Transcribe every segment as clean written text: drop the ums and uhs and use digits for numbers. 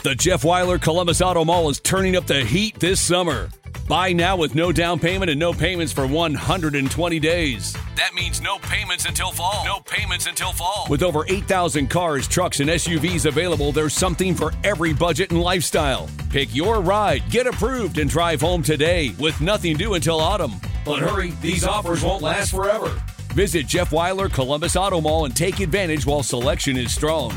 The Jeff Weiler Columbus Auto Mall is turning up the heat this summer. Buy now with no down payment and no payments for 120 days. That means no payments until fall. No payments until fall. With over 8,000 cars, trucks, and SUVs available, there's something for every budget and lifestyle. Pick your ride, get approved, and drive home today with nothing due until autumn. But hurry, these offers won't last forever. Visit Jeff Weiler Columbus Auto Mall and take advantage while selection is strong.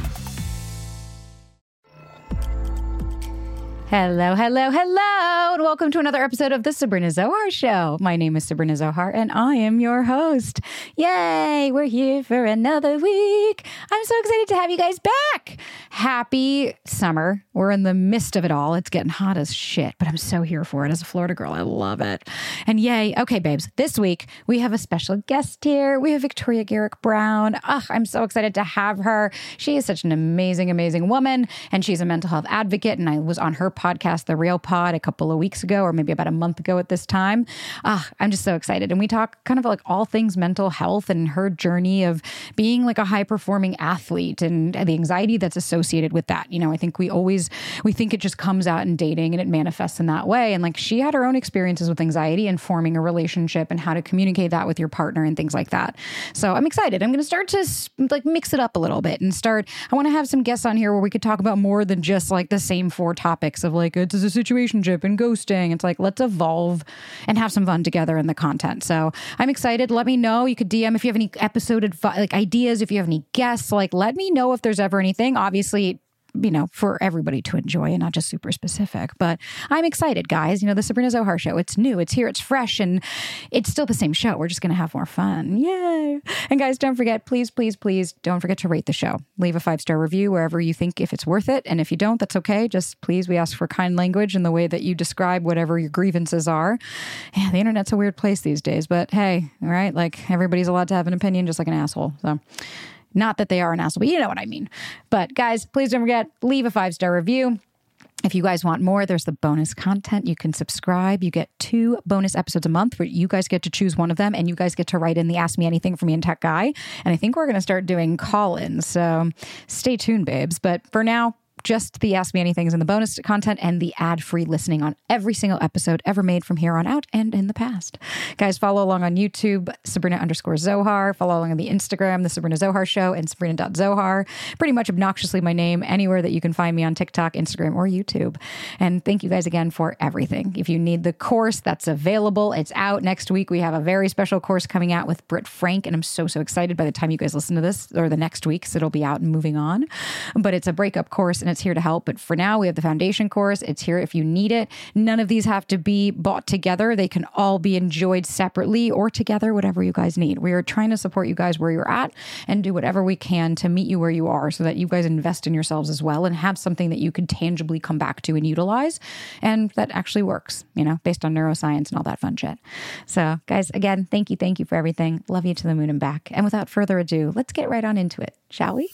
Hello, hello, hello, and welcome to another episode of The Sabrina Zohar Show. My name is Sabrina Zohar, and I am your host. Yay, we're here for another week. I'm so excited to have you guys back. Happy summer. We're in the midst of it all. It's getting hot as shit, but I'm so here for it. As a Florida girl, I love it. And yay. Okay, babes, this week we have a special guest here. We have Victoria Garrick Brown. I'm so excited to have her. She is such an amazing, amazing woman, and she's a mental health advocate, and I was on her podcast, The Real Pod, a couple of weeks ago, or maybe about a month ago at this time. I'm just so excited. And we talk kind of like all things mental health and her journey of being like a high-performing athlete and the anxiety that's associated with that. You know, I think we think it just comes out in dating and it manifests in that way. And like she had her own experiences with anxiety and forming a relationship and how to communicate that with your partner and things like that. So I'm excited. I'm going to start to like mix it up a little bit and I want to have some guests on here where we could talk about more than just like the same four topics of like, it's a situationship and ghosting. It's like, let's evolve and have some fun together in the content. So I'm excited. Let me know. You could DM if you have any episode like ideas, if you have any guests, like let me know if there's ever anything. Obviously, you know, for everybody to enjoy and not just super specific. But I'm excited, guys. You know, the Sabrina Zohar Show, it's new, it's here, it's fresh, and it's still the same show. We're just going to have more fun. Yay. And guys, don't forget, please, please, please don't forget to rate the show. Leave a 5-star review wherever you think if it's worth it. And if you don't, that's okay. Just please, we ask for kind language in the way that you describe whatever your grievances are. Yeah, the internet's a weird place these days, but hey, all right, like everybody's allowed to have an opinion just like an asshole. So not that they are an asshole, but you know what I mean. But guys, please don't forget, leave a 5-star review. If you guys want more, there's the bonus content. You can subscribe. You get 2 bonus episodes a month where you guys get to choose one of them and you guys get to write in the Ask Me Anything for Me and Tech Guy. And I think we're going to start doing call-ins. So stay tuned, babes. But for now, just the Ask Me Anythings and the bonus content and the ad-free listening on every single episode ever made from here on out and in the past. Guys, follow along on YouTube, Sabrina_Zohar. Follow along on the Instagram, The Sabrina Zohar Show, and Sabrina.Zohar. Pretty much obnoxiously my name anywhere that you can find me on TikTok, Instagram, or YouTube. And thank you guys again for everything. If you need the course, that's available. It's out next week. We have a very special course coming out with Britt Frank, and I'm so excited by the time you guys listen to this, or the next week, so it'll be out and moving on. But it's a breakup course, and it's here to help. But for now, we have the foundation course. It's here if you need it. None of these have to be bought together. They can all be enjoyed separately or together, whatever you guys need. We are trying to support you guys where you're at and do whatever we can to meet you where you are so that you guys invest in yourselves as well and have something that you can tangibly come back to and utilize and that actually works, you know, based on neuroscience and all that fun shit. So guys, again, thank you for everything. Love you to the moon and back. And without further ado, let's get right on into it, shall we?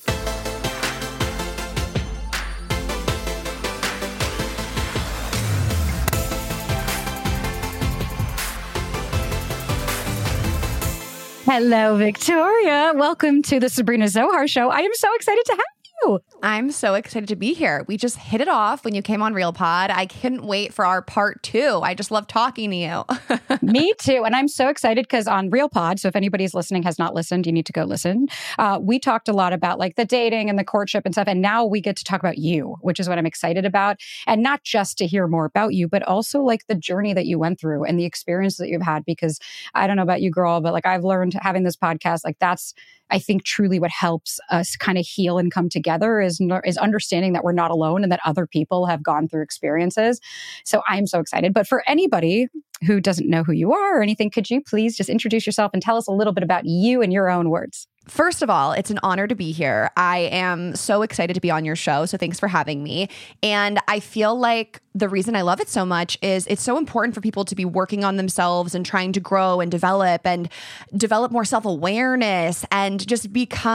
Hello, Victoria. Welcome to the Sabrina Zohar Show. I am so excited to have you. I'm so excited to be here. We just hit it off when you came on Real Pod. I couldn't wait for our part 2. I just love talking to you. Me too. And I'm so excited because on Real Pod, so if anybody's listening has not listened, you need to go listen. We talked a lot about like the dating and the courtship and stuff. And now we get to talk about you, which is what I'm excited about. And not just to hear more about you, but also like the journey that you went through and the experience that you've had. Because I don't know about you, girl, but like I've learned having this podcast, like that's, I think truly what helps us kind of heal and come together is understanding that we're not alone and that other people have gone through experiences. So I'm so excited. But for anybody who doesn't know who you are or anything, could you please just introduce yourself and tell us a little bit about you in your own words? First of all, it's an honor to be here. I am so excited to be on your show. So thanks for having me. And I feel like the reason I love it so much is it's so important for people to be working on themselves and trying to grow and develop more self-awareness and just become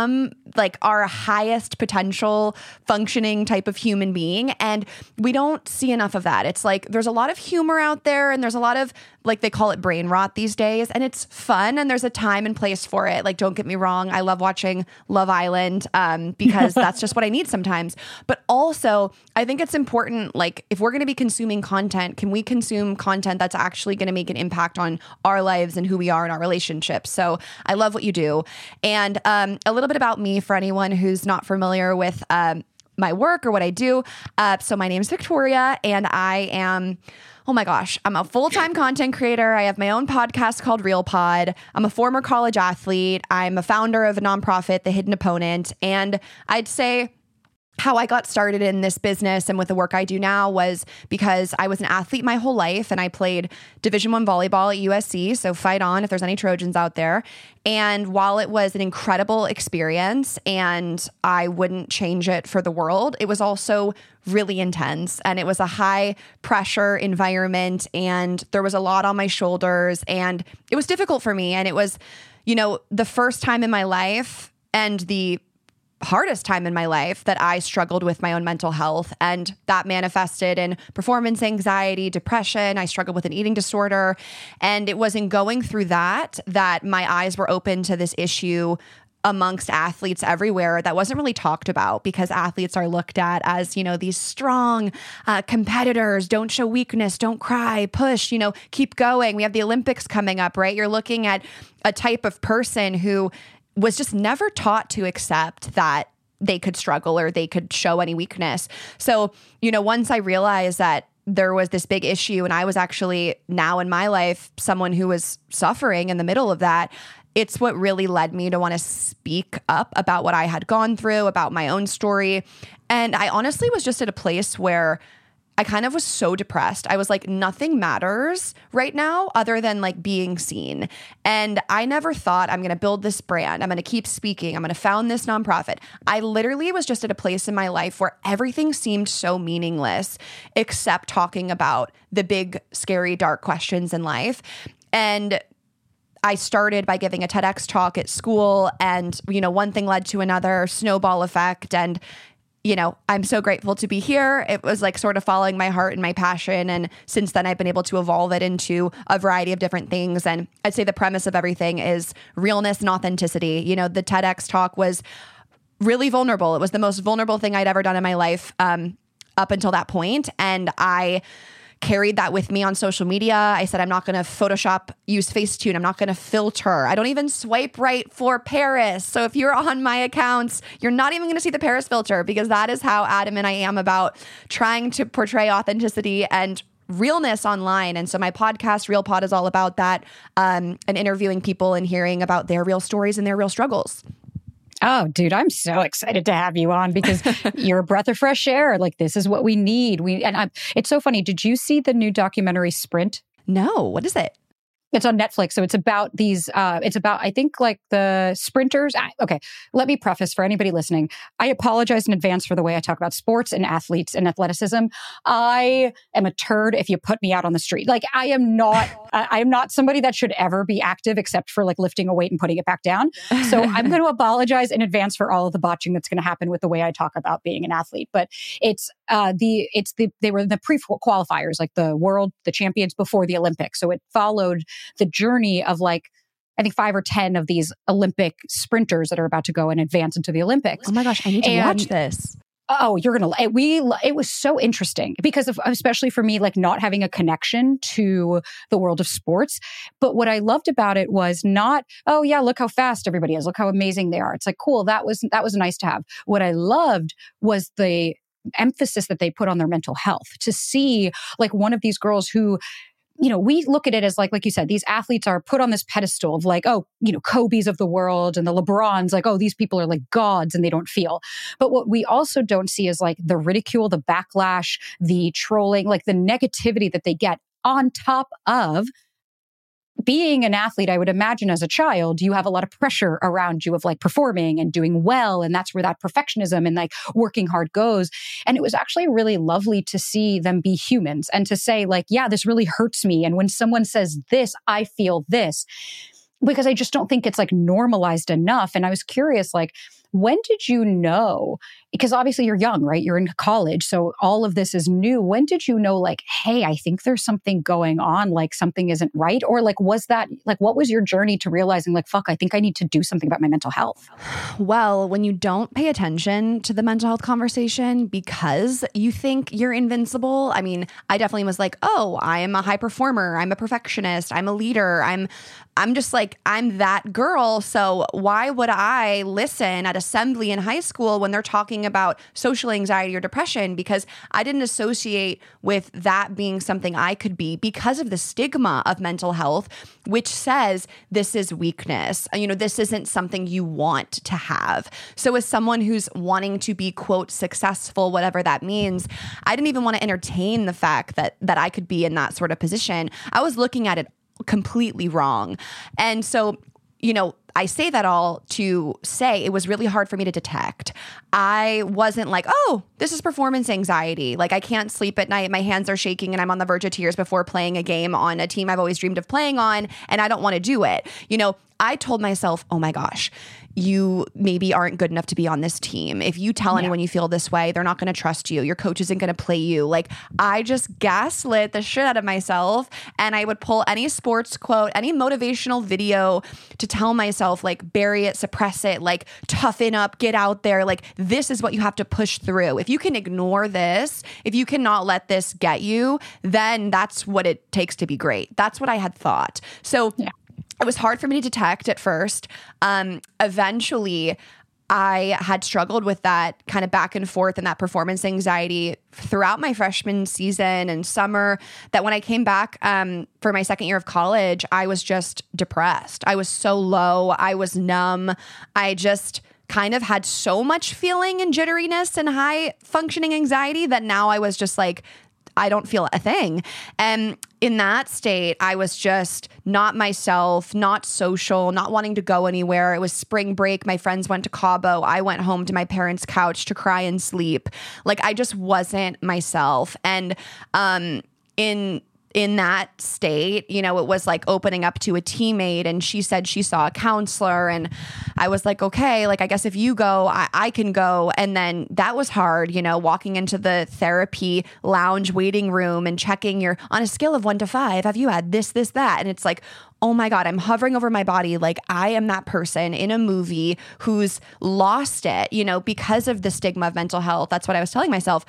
like our highest potential functioning type of human being. And we don't see enough of that. It's like there's a lot of humor out there and there's a lot of, like, they call it brain rot these days, and it's fun and there's a time and place for it. Like, don't get me wrong, I love watching Love Island because that's just what I need sometimes. But also, I think it's important, like, if we're going to be consuming content, can we consume content that's actually going to make an impact on our lives and who we are in our relationships? So I love what you do. And a little bit about me for anyone who's not familiar with my work or what I do. So my name is Victoria, and I am... oh my gosh, I'm a full-time content creator. I have my own podcast called Real Pod. I'm a former college athlete. I'm a founder of a nonprofit, The Hidden Opponent. And I'd say how I got started in this business and with the work I do now was because I was an athlete my whole life, and I played Division I volleyball at USC. So fight on if there's any Trojans out there. And while it was an incredible experience and I wouldn't change it for the world, it was also really intense, and it was a high pressure environment, and there was a lot on my shoulders, and it was difficult for me. And it was, you know, the first time in my life and the hardest time in my life that I struggled with my own mental health, and that manifested in performance anxiety, depression. I struggled with an eating disorder, and it was in going through that my eyes were open to this issue amongst athletes everywhere that wasn't really talked about, because athletes are looked at as, you know, these strong competitors, don't show weakness, don't cry, push, you know, keep going. We have the Olympics coming up, right? You're looking at a type of person who was just never taught to accept that they could struggle or they could show any weakness. So, you know, once I realized that there was this big issue, and I was actually now in my life someone who was suffering in the middle of that, it's what really led me to want to speak up about what I had gone through, about my own story. And I honestly was just at a place where I kind of was so depressed. I was like, nothing matters right now other than like being seen. And I never thought I'm going to build this brand. I'm going to keep speaking. I'm going to found this nonprofit. I literally was just at a place in my life where everything seemed so meaningless except talking about the big, scary, dark questions in life. And I started by giving a TEDx talk at school, and, you know, one thing led to another, snowball effect. And, you know, I'm so grateful to be here. It was like sort of following my heart and my passion. And since then, I've been able to evolve it into a variety of different things. And I'd say the premise of everything is realness and authenticity. You know, the TEDx talk was really vulnerable. It was the most vulnerable thing I'd ever done in my life up until that point. And I carried that with me on social media. I said, I'm not going to Photoshop, use Facetune. I'm not going to filter. I don't even swipe right for Paris. So if you're on my accounts, you're not even going to see the Paris filter, because that is how adamant I am about trying to portray authenticity and realness online. And so my podcast, Real Pod, is all about that, and interviewing people and hearing about their real stories and their real struggles. Oh, dude, I'm so excited to have you on, because you're a breath of fresh air. Like, this is what we need. It's so funny. Did you see the new documentary Sprint? No. What is it? It's on Netflix. So it's about I think, like the sprinters. Okay. Let me preface for anybody listening. I apologize in advance for the way I talk about sports and athletes and athleticism. I am a turd if you put me out on the street. Like, I am not somebody that should ever be active except for like lifting a weight and putting it back down. So I'm going to apologize in advance for all of the botching that's going to happen with the way I talk about being an athlete. But they were the pre-qualifiers, like the champions before the Olympics. So it followed the journey of, like, I think 5 or 10 of these Olympic sprinters that are about to go and advance into the Olympics. Oh my gosh, I need to watch this. Oh, you're going to, it was so interesting because of, especially for me, like not having a connection to the world of sports. But what I loved about it was not, oh yeah, look how fast everybody is. Look how amazing they are. It's like, cool. That was nice to have. What I loved was the emphasis that they put on their mental health, to see like one of these girls who, you know, we look at it as like you said, these athletes are put on this pedestal of like, oh, you know, Kobe's of the world and the LeBrons, like, oh, these people are like gods and they don't feel. But what we also don't see is like the ridicule, the backlash, the trolling, like the negativity that they get on top of being an athlete. I would imagine as a child, you have a lot of pressure around you of like performing and doing well. And that's where that perfectionism and like working hard goes. And it was actually really lovely to see them be humans and to say like, yeah, this really hurts me. And when someone says this, I feel this, because I just don't think it's like normalized enough. And I was curious, like, When did you know? Because obviously you're young, right? You're in college. So all of this is new. When did you know, like, hey, I think there's something going on, like something isn't right? Or like, was that, like, what was your journey to realizing, like, fuck, I think I need to do something about my mental health? Well, when you don't pay attention to the mental health conversation because you think you're invincible, I mean, I definitely was like, oh, I am a high performer. I'm a perfectionist. I'm a leader. I'm just like, I'm that girl. So why would I listen at assembly in high school when they're talking about social anxiety or depression? Because I didn't associate with that being something I could be because of the stigma of mental health, which says this is weakness. You know, this isn't something you want to have. So as someone who's wanting to be, quote, successful, whatever that means, I didn't even want to entertain the fact that I could be in that sort of position. I was looking at it completely wrong. And so, you know, I say that all to say it was really hard for me to detect. I wasn't like, oh, this is performance anxiety. Like, I can't sleep at night. My hands are shaking and I'm on the verge of tears before playing a game on a team I've always dreamed of playing on, and I don't want to do it. You know, I told myself, oh my gosh, you maybe aren't good enough to be on this team. If you tell anyone you feel this way, they're not going to trust you. Your coach isn't going to play you. Like, I just gaslit the shit out of myself. And I would pull any sports quote, any motivational video to tell myself, like, bury it, suppress it, like, toughen up, get out there. Like, this is what you have to push through. If you can ignore this, if you cannot let this get you, then that's what it takes to be great. That's what I had thought. So it was hard for me to detect at first. Eventually, I had struggled with that kind of back and forth and that performance anxiety throughout my freshman season and summer, that when I came back for my second year of college, I was just depressed. I was so low. I was numb. I just kind of had so much feeling and jitteriness and high functioning anxiety that now I was just like, I don't feel a thing. And in that state, I was just not myself, not social, not wanting to go anywhere. It was spring break. My friends went to Cabo. I went home to my parents' couch to cry and sleep. Like, I just wasn't myself. And in that state, you know, it was like opening up to a teammate, and she said she saw a counselor, and I was like, okay, like, I guess if you go, I can go. And then that was hard, you know, walking into the therapy lounge waiting room and checking on a scale of 1 to 5, have you had this, that? And it's like, oh my God, I'm hovering over my body. Like, I am that person in a movie who's lost it, you know, because of the stigma of mental health. That's what I was telling myself.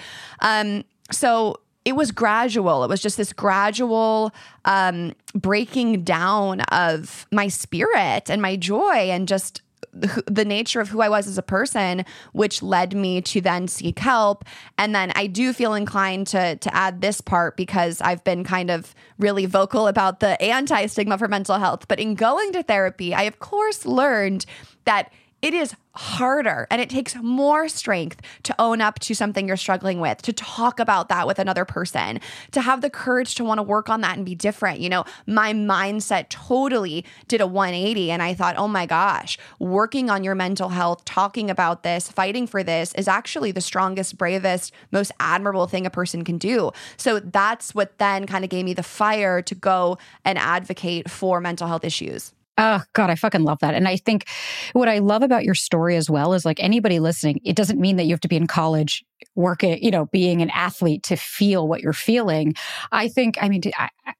So it was gradual. It was just this gradual breaking down of my spirit and my joy and just the nature of who I was as a person, which led me to then seek help. And then I do feel inclined to add this part because I've been kind of really vocal about the anti-stigma for mental health. But in going to therapy, I of course learned that it is harder and it takes more strength to own up to something you're struggling with, to talk about that with another person, to have the courage to want to work on that and be different. You know, my mindset totally did a 180, and I thought, oh my gosh, working on your mental health, talking about this, fighting for this is actually the strongest, bravest, most admirable thing a person can do. So that's what then kind of gave me the fire to go and advocate for mental health issues. Oh, God, I fucking love that. And I think what I love about your story as well is, like, anybody listening, it doesn't mean that you have to be in college working, you know, being an athlete to feel what you're feeling. I think, I mean,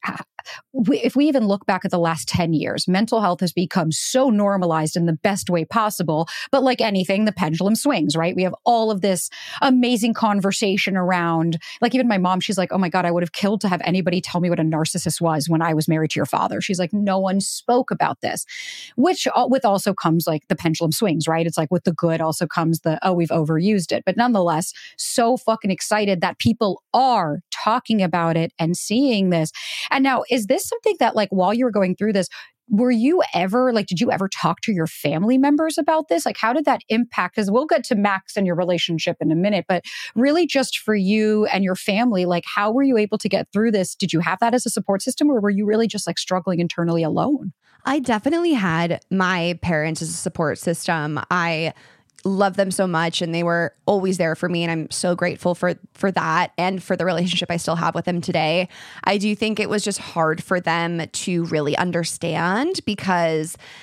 if we even look back at the last 10 years, mental health has become so normalized in the best way possible. But like anything, the pendulum swings, right? We have all of this amazing conversation around, like, even my mom, she's like, oh my God, I would have killed to have anybody tell me what a narcissist was when I was married to your father. She's like, no one spoke about this, which with also comes like the pendulum swings, right? It's like with the good also comes the, oh, we've overused it. But nonetheless, so fucking excited that people are talking about it and seeing this. And now, is this something that, like, while you were going through this, were you ever, like, did you ever talk to your family members about this? Like, how did that impact? Because we'll get to Max and your relationship in a minute, but really just for you and your family, like, how were you able to get through this? Did you have that as a support system, or were you really just like struggling internally alone? I definitely had my parents as a support system. I love them so much, and they were always there for me, and I'm so grateful for that and for the relationship I still have with them today. I do think it was just hard for them to really understand because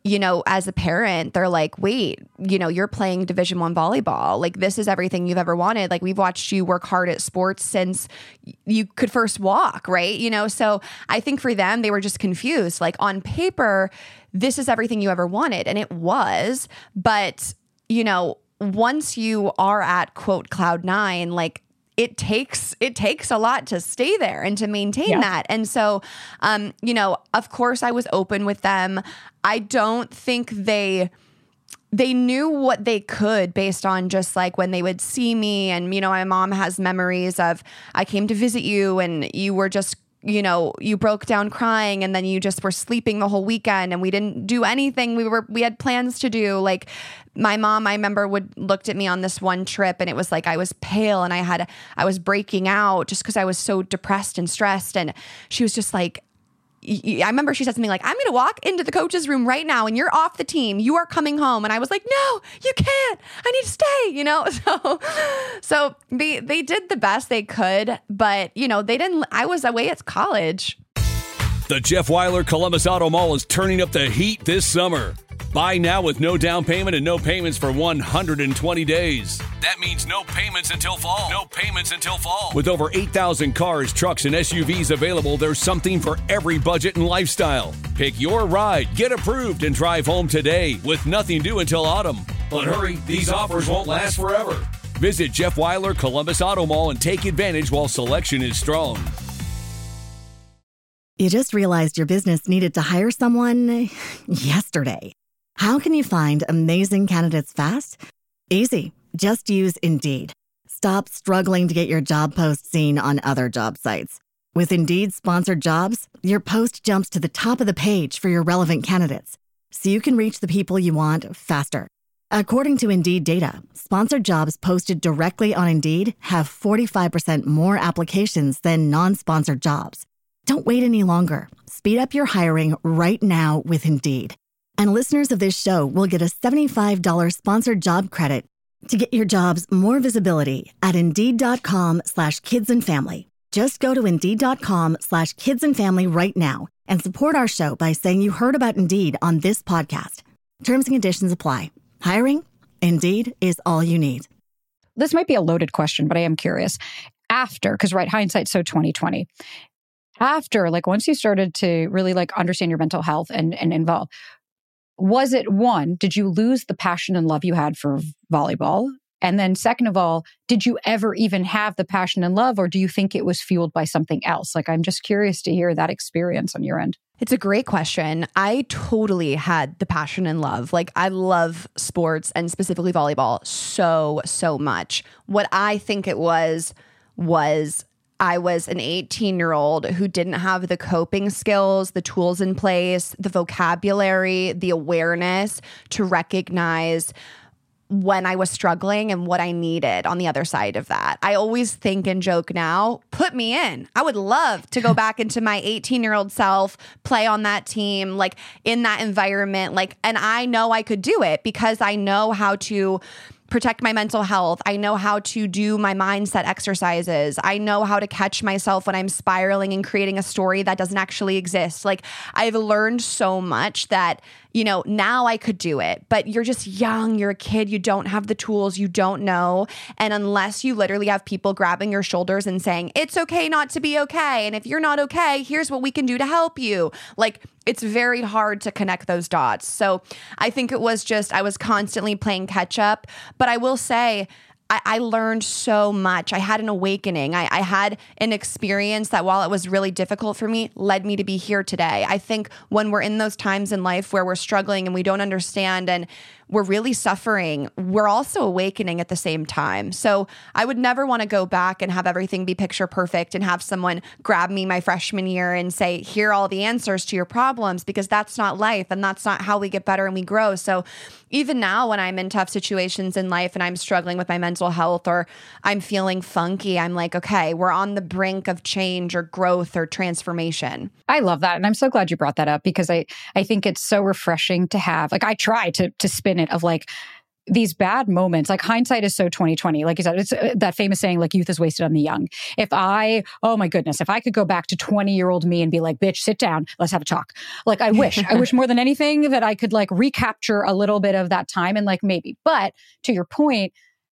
as a parent, they're like, wait, you're playing Division I volleyball. Like, this is everything you've ever wanted. Like, we've watched you work hard at sports since you could first walk, right? So I think for them, they were just confused. Like, on paper, this is everything you ever wanted. And it was. But, once you are at quote cloud nine, like, it takes a lot to stay there and to maintain that. And so, of course I was open with them. I don't think they knew what they could based on just like when they would see me. And, my mom has memories of, I came to visit you and you were just, you broke down crying and then you just were sleeping the whole weekend and we didn't do anything. We had plans to do. Like, my mom, I remember, looked at me on this one trip and it was like I was pale and I was breaking out just because I was so depressed and stressed. And she was just like, I remember she said something like, I'm going to walk into the coach's room right now and you're off the team. You are coming home. And I was like, no, you can't. I need to stay, So they did the best they could, but they didn't. I was away at college. The Jeff Weiler Columbus Auto Mall is turning up the heat this summer. Buy now with no down payment and no payments for 120 days. That means no payments until fall. No payments until fall. With over 8,000 cars, trucks, and SUVs available, there's something for every budget and lifestyle. Pick your ride, get approved, and drive home today with nothing due until autumn. But hurry, these offers won't last forever. Visit Jeff Weiler Columbus Auto Mall and take advantage while selection is strong. You just realized your business needed to hire someone yesterday. How can you find amazing candidates fast? Easy. Just use Indeed. Stop struggling to get your job post seen on other job sites. With Indeed sponsored jobs, your post jumps to the top of the page for your relevant candidates, so you can reach the people you want faster. According to Indeed data, sponsored jobs posted directly on Indeed have 45% more applications than non-sponsored jobs. Don't wait any longer. Speed up your hiring right now with Indeed. And listeners of this show will get a $75 sponsored job credit to get your jobs more visibility at Indeed.com/kidsandfamily. Just go to Indeed.com/kidsandfamily right now and support our show by saying you heard about Indeed on this podcast. Terms and conditions apply. Hiring? Indeed is all you need. This might be a loaded question, but I am curious. After, because hindsight's so 2020. After, once you started to really understand your mental health and involve, was it one, did you lose the passion and love you had for volleyball? And then second of all, did you ever even have the passion and love, or do you think it was fueled by something else? I'm just curious to hear that experience on your end. It's a great question. I totally had the passion and love. I love sports and specifically volleyball so much. What I think it was I was an 18-year-old who didn't have the coping skills, the tools in place, the vocabulary, the awareness to recognize when I was struggling and what I needed on the other side of that. I always think and joke now, put me in. I would love to go back into my 18-year-old self, play on that team, in that environment. And I know I could do it because I know how to protect my mental health. I know how to do my mindset exercises. I know how to catch myself when I'm spiraling and creating a story that doesn't actually exist. I've learned so much that, now I could do it, but you're just young. You're a kid. You don't have the tools. You don't know. And unless you literally have people grabbing your shoulders and saying, it's okay not to be okay. And if you're not okay, here's what we can do to help you. It's very hard to connect those dots. So I think it was just, I was constantly playing catch up, but I will say, I learned so much. I had an awakening. I had an experience that, while it was really difficult for me, led me to be here today. I think when we're in those times in life where we're struggling and we don't understand and we're really suffering, we're also awakening at the same time. So I would never want to go back and have everything be picture perfect and have someone grab me my freshman year and say, here are all the answers to your problems, because that's not life and that's not how we get better and we grow. So even now when I'm in tough situations in life and I'm struggling with my mental health or I'm feeling funky, I'm like, okay, we're on the brink of change or growth or transformation. I love that. And I'm so glad you brought that up, because I think it's so refreshing to have, I try to spin it of these bad moments, like hindsight is so 2020. Like you said, it's that famous saying, like youth is wasted on the young. Oh my goodness, if I could go back to 20-year-old me and be like, bitch, sit down, let's have a talk. Like I wish more than anything that I could like recapture a little bit of that time and like maybe. But to your point,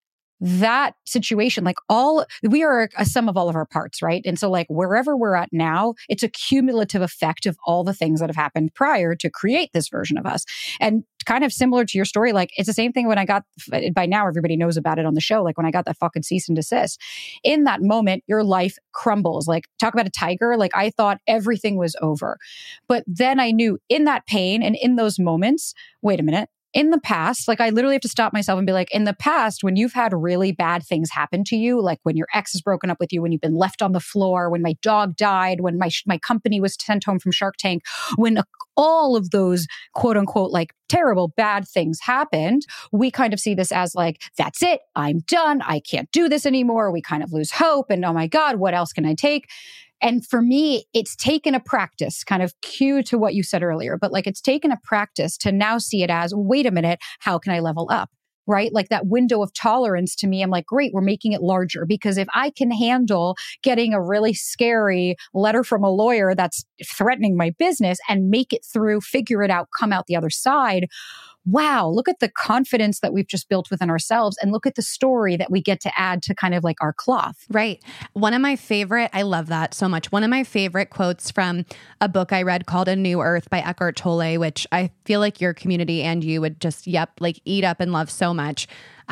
that situation, like we are a sum of all of our parts, right? And so like wherever we're at now, it's a cumulative effect of all the things that have happened prior to create this version of us. And kind of similar to your story, like it's the same thing when I got, by now everybody knows about it on the show, like when I got that fucking cease and desist. In that moment, your life crumbles. Like talk about a tiger, like I thought everything was over. But then I knew in that pain and in those moments, wait a minute, in the past, like I literally have to stop myself and be like, in the past, when you've had really bad things happen to you, like when your ex has broken up with you, when you've been left on the floor, when my dog died, when my company was sent home from Shark Tank, when all of those quote unquote, like terrible bad things happened, we kind of see this as like, that's it, I'm done, I can't do this anymore. We kind of lose hope and oh my God, what else can I take? And for me, it's taken a practice, kind of cue to what you said earlier, but like it's taken a practice to now see it as, wait a minute, how can I level up? Right? Like that window of tolerance to me, I'm like, great, we're making it larger because if I can handle getting a really scary letter from a lawyer that's threatening my business and make it through, figure it out, come out the other side, wow, look at the confidence that we've just built within ourselves and look at the story that we get to add to kind of like our cloth. Right. One of my favorite, I love that so much. One of my favorite quotes from a book I read called A New Earth by Eckhart Tolle, which I feel like your community and you would just, like eat up and love so much.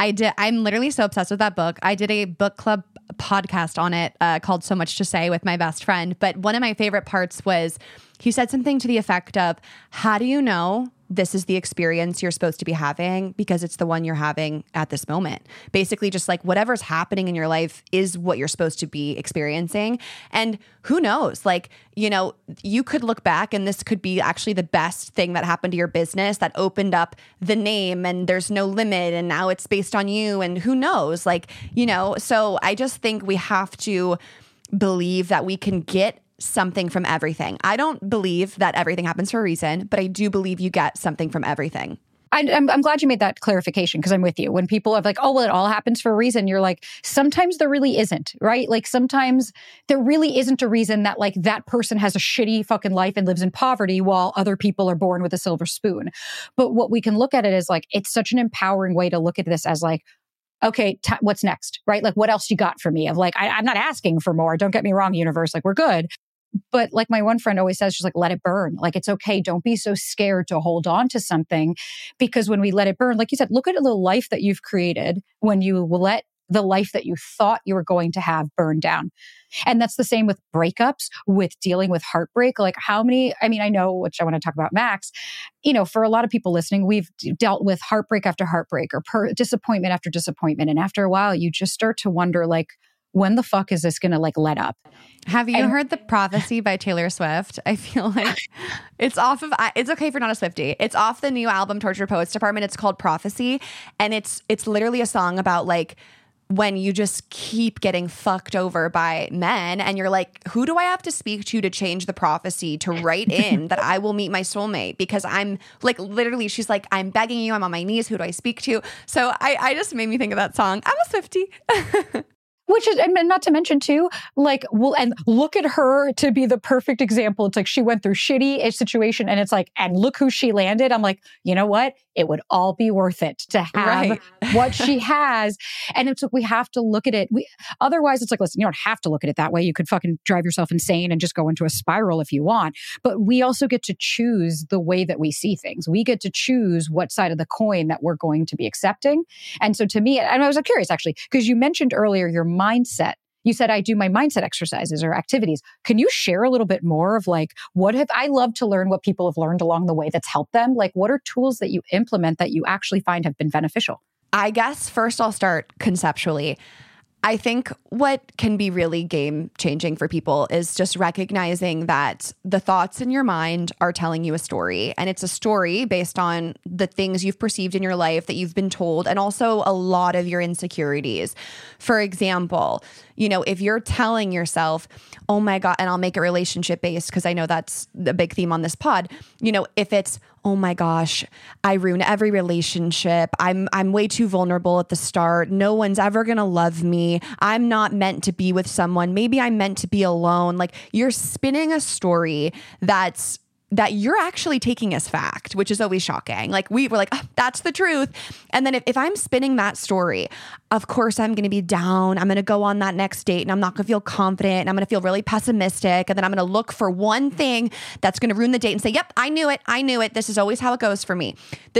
I'm literally so obsessed with that book. I did a book club podcast on it called So Much to Say with my best friend. But one of my favorite parts was he said something to the effect of, how do you know this is the experience you're supposed to be having because it's the one you're having at this moment? Basically, just like whatever's happening in your life is what you're supposed to be experiencing. And who knows, like, you could look back and this could be actually the best thing that happened to your business that opened up the name and there's no limit and now it's based on you and who knows, so I just think we have to believe that we can get something from everything. I don't believe that everything happens for a reason, but I do believe you get something from everything. I'm glad you made that clarification because I'm with you. When people are like, oh, well, it all happens for a reason. You're like, sometimes there really isn't, right? Like sometimes there really isn't a reason that like that person has a shitty fucking life and lives in poverty while other people are born with a silver spoon. But what we can look at it is like, it's such an empowering way to look at this as like, okay, what's next, right? Like what else you got for me? Of like, I'm not asking for more. Don't get me wrong, universe. Like we're good. But like my one friend always says, she's like, let it burn. Like, it's okay. Don't be so scared to hold on to something because when we let it burn, like you said, look at the life that you've created when you let the life that you thought you were going to have burn down. And that's the same with breakups, with dealing with heartbreak. Like I know, which I want to talk about Max, for a lot of people listening, we've dealt with heartbreak after heartbreak or disappointment after disappointment. And after a while, you just start to wonder like, when the fuck is this going to like let up? Have you heard The Prophecy by Taylor Swift? I feel like it's off of, it's okay if you're not a Swiftie. It's off the new album, Torture Poets Department. It's called Prophecy. And it's literally a song about like, when you just keep getting fucked over by men and you're like, who do I have to speak to change the prophecy to write in that I will meet my soulmate? Because I'm like, literally, she's like, I'm begging you, I'm on my knees. Who do I speak to? So I just made me think of that song. I'm a Swiftie. Which is, and not to mention too, like, well, and look at her to be the perfect example. It's like she went through shitty situation and it's like, and look who she landed. I'm like, you know what? It would all be worth it to have what she has. And it's like, we have to look at it. Otherwise, it's like, listen, you don't have to look at it that way. You could fucking drive yourself insane and just go into a spiral if you want. But we also get to choose the way that we see things. We get to choose what side of the coin that we're going to be accepting. And so to me, and I was curious actually, because you mentioned earlier your mindset. You said, I do my mindset exercises or activities. Can you share a little bit more of like, I love to learn what people have learned along the way that's helped them. Like, what are tools that you implement that you actually find have been beneficial? I guess first I'll start conceptually. I think what can be really game changing for people is just recognizing that the thoughts in your mind are telling you a story, and it's a story based on the things you've perceived in your life that you've been told, and also a lot of your insecurities. For example, if you're telling yourself, oh my God, and I'll make it relationship based because I know that's the big theme on this pod, if it's, oh my gosh, I ruin every relationship. I'm way too vulnerable at the start. No one's ever going to love me. I'm not meant to be with someone. Maybe I'm meant to be alone. Like, you're spinning a story that you're actually taking as fact, which is always shocking. Like, we were like, oh, that's the truth. And then if I'm spinning that story, of course I'm going to be down. I'm going to go on that next date and I'm not going to feel confident. And I'm going to feel really pessimistic. And then I'm going to look for one thing that's going to ruin the date and say, yep, I knew it. This is always how it goes for me.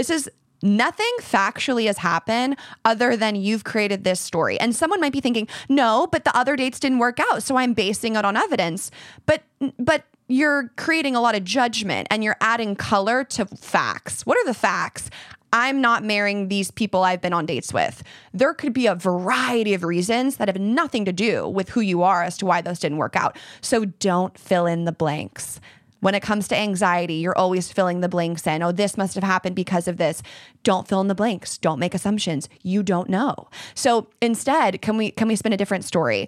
Nothing factually has happened other than you've created this story. And someone might be thinking, no, but the other dates didn't work out, so I'm basing it on evidence. But you're creating a lot of judgment and you're adding color to facts. What are the facts? I'm not marrying these people I've been on dates with. There could be a variety of reasons that have nothing to do with who you are as to why those didn't work out. So don't fill in the blanks. When it comes to anxiety, you're always filling the blanks in. Oh, this must have happened because of this. Don't fill in the blanks. Don't make assumptions. You don't know. So instead, can we spin a different story?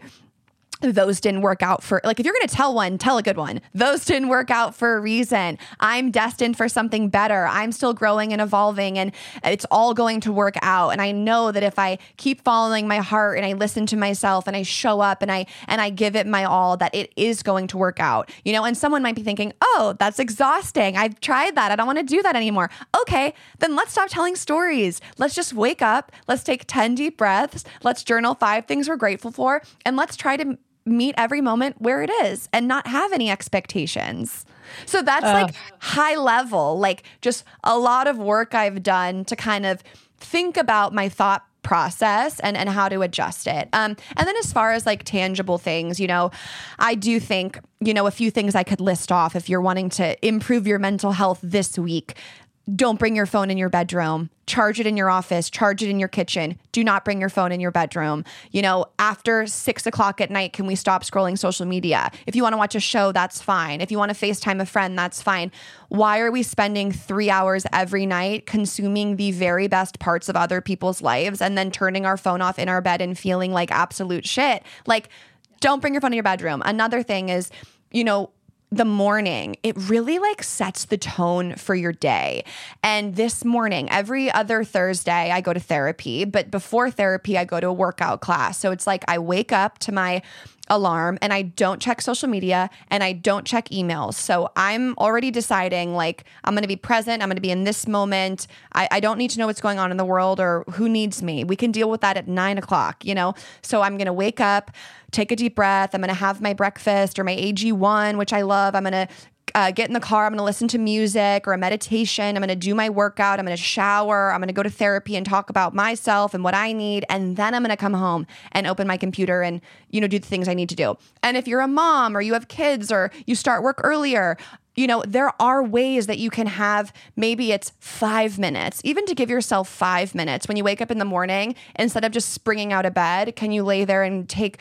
Those didn't work out for, like, if you're going to tell one, tell a good one. Those didn't work out for a reason. I'm destined for something better. I'm still growing and evolving, and it's all going to work out. And I know that if I keep following my heart and I listen to myself and I show up and I give it my all, that it is going to work out. You know, and someone might be thinking, oh, that's exhausting. I've tried that. I don't want to do that anymore. Okay, then let's stop telling stories. Let's just wake up. Let's take 10 deep breaths. Let's journal 5 things we're grateful for. And let's try to meet every moment where it is and not have any expectations. So that's like high level, like just a lot of work I've done to kind of think about my thought process and how to adjust it. And then as far as like tangible things, you know, I do think, you know, a few things I could list off if you're wanting to improve your mental health this week. Don't bring your phone in your bedroom. Charge it in your office. Charge it in your kitchen. Do not bring your phone in your bedroom. You know, after 6 o'clock at night, can we stop scrolling social media? If you want to watch a show, that's fine. If you want to FaceTime a friend, that's fine. Why are we spending 3 hours every night consuming the very best parts of other people's lives and then turning our phone off in our bed and feeling like absolute shit? Like, don't bring your phone in your bedroom. Another thing is, you know, the morning, it really like sets the tone for your day. And this morning, every other Thursday, I go to therapy, but before therapy, I go to a workout class. So it's like I wake up to my alarm and I don't check social media and I don't check emails. So I'm already deciding, like, I'm going to be present. I'm going to be in this moment. I don't need to know what's going on in the world or who needs me. We can deal with that at 9 o'clock, you know? So I'm going to wake up, take a deep breath. I'm going to have my breakfast or my AG1, which I love. I'm going to get in the car. I'm going to listen to music or a meditation. I'm going to do my workout. I'm going to shower. I'm going to go to therapy and talk about myself and what I need. And then I'm going to come home and open my computer and, you know, do the things I need to do. And if you're a mom or you have kids or you start work earlier, you know, there are ways that you can have, maybe it's 5 minutes, even to give yourself 5 minutes. When you wake up in the morning, instead of just springing out of bed, can you lay there and take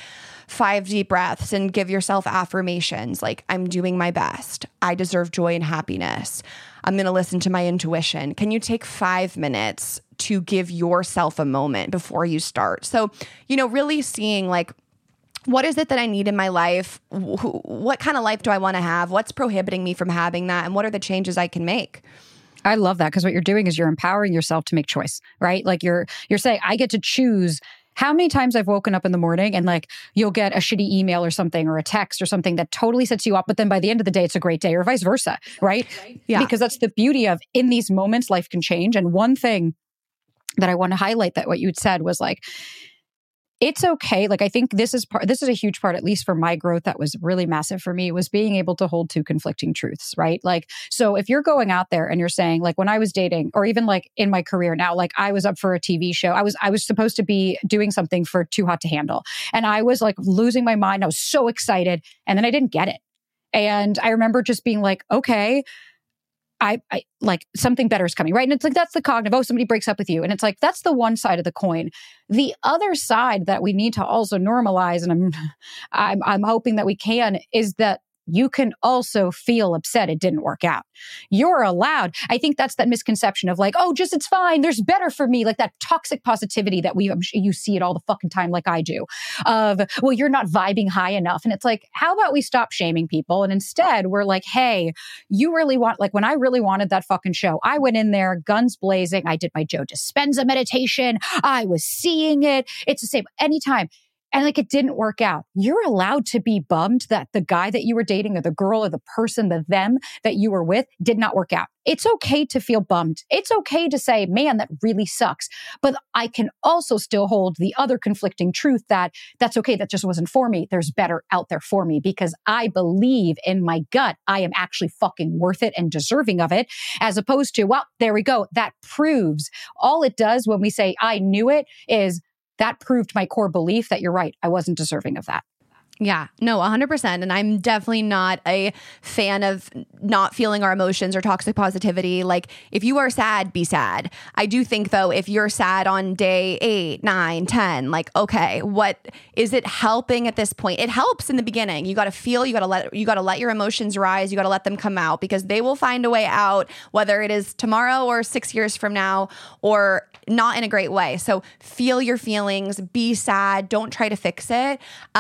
5 deep breaths and give yourself affirmations like, I'm doing my best. I deserve joy and happiness. I'm going to listen to my intuition. Can you take 5 minutes to give yourself a moment before you start? So, you know, really seeing like, what is it that I need in my life? What kind of life do I want to have? What's prohibiting me from having that? And what are the changes I can make? I love that, because what you're doing is you're empowering yourself to make choice, right? Like you're saying, I get to choose. How many times I've woken up in the morning and like you'll get a shitty email or something or a text or something that totally sets you up, but then by the end of the day, it's a great day, or vice versa, right? Yeah. Because that's the beauty of, in these moments, life can change. And one thing that I want to highlight, that what you had said was like, it's okay. Like, I think this is a huge part, at least for my growth, that was really massive for me, was being able to hold two conflicting truths, right? Like, so if you're going out there and you're saying, like, when I was dating, or even like in my career now, like I was up for a TV show. I was supposed to be doing something for Too Hot to Handle. And I was like losing my mind. I was so excited. And then I didn't get it. And I remember just being like, okay, I like, something better is coming, right? And it's like, that's the cognitive, oh, somebody breaks up with you. And it's like, that's the one side of the coin. The other side that we need to also normalize, and I'm hoping that we can, is that you can also feel upset it didn't work out. You're allowed. I think that's that misconception of like, oh, just it's fine. There's better for me. Like that toxic positivity that you see it all the fucking time, like I do, of, well, you're not vibing high enough. And it's like, how about we stop shaming people? And instead we're like, hey, you really want, like when I really wanted that fucking show, I went in there, guns blazing. I did my Joe Dispenza meditation. I was seeing it. It's the same anytime. And like, it didn't work out. You're allowed to be bummed that the guy that you were dating or the girl or the person, the them that you were with did not work out. It's okay to feel bummed. It's okay to say, man, that really sucks. But I can also still hold the other conflicting truth that that's okay. That just wasn't for me. There's better out there for me because I believe in my gut I am actually fucking worth it and deserving of it, as opposed to, well, there we go. That proves all it does when we say I knew it is that proved my core belief that you're right. I wasn't deserving of that. Yeah, no, 100%. And I'm definitely not a fan of not feeling our emotions or toxic positivity. Like, if you are sad, be sad. I do think, though, if you're sad on day 8, 9, 10, like, okay, what is it helping at this point? It helps in the beginning. You got to feel, you got to let your emotions rise. You got to let them come out because they will find a way out, whether it is tomorrow or 6 years from now or not in a great way. So feel your feelings, be sad. Don't try to fix it.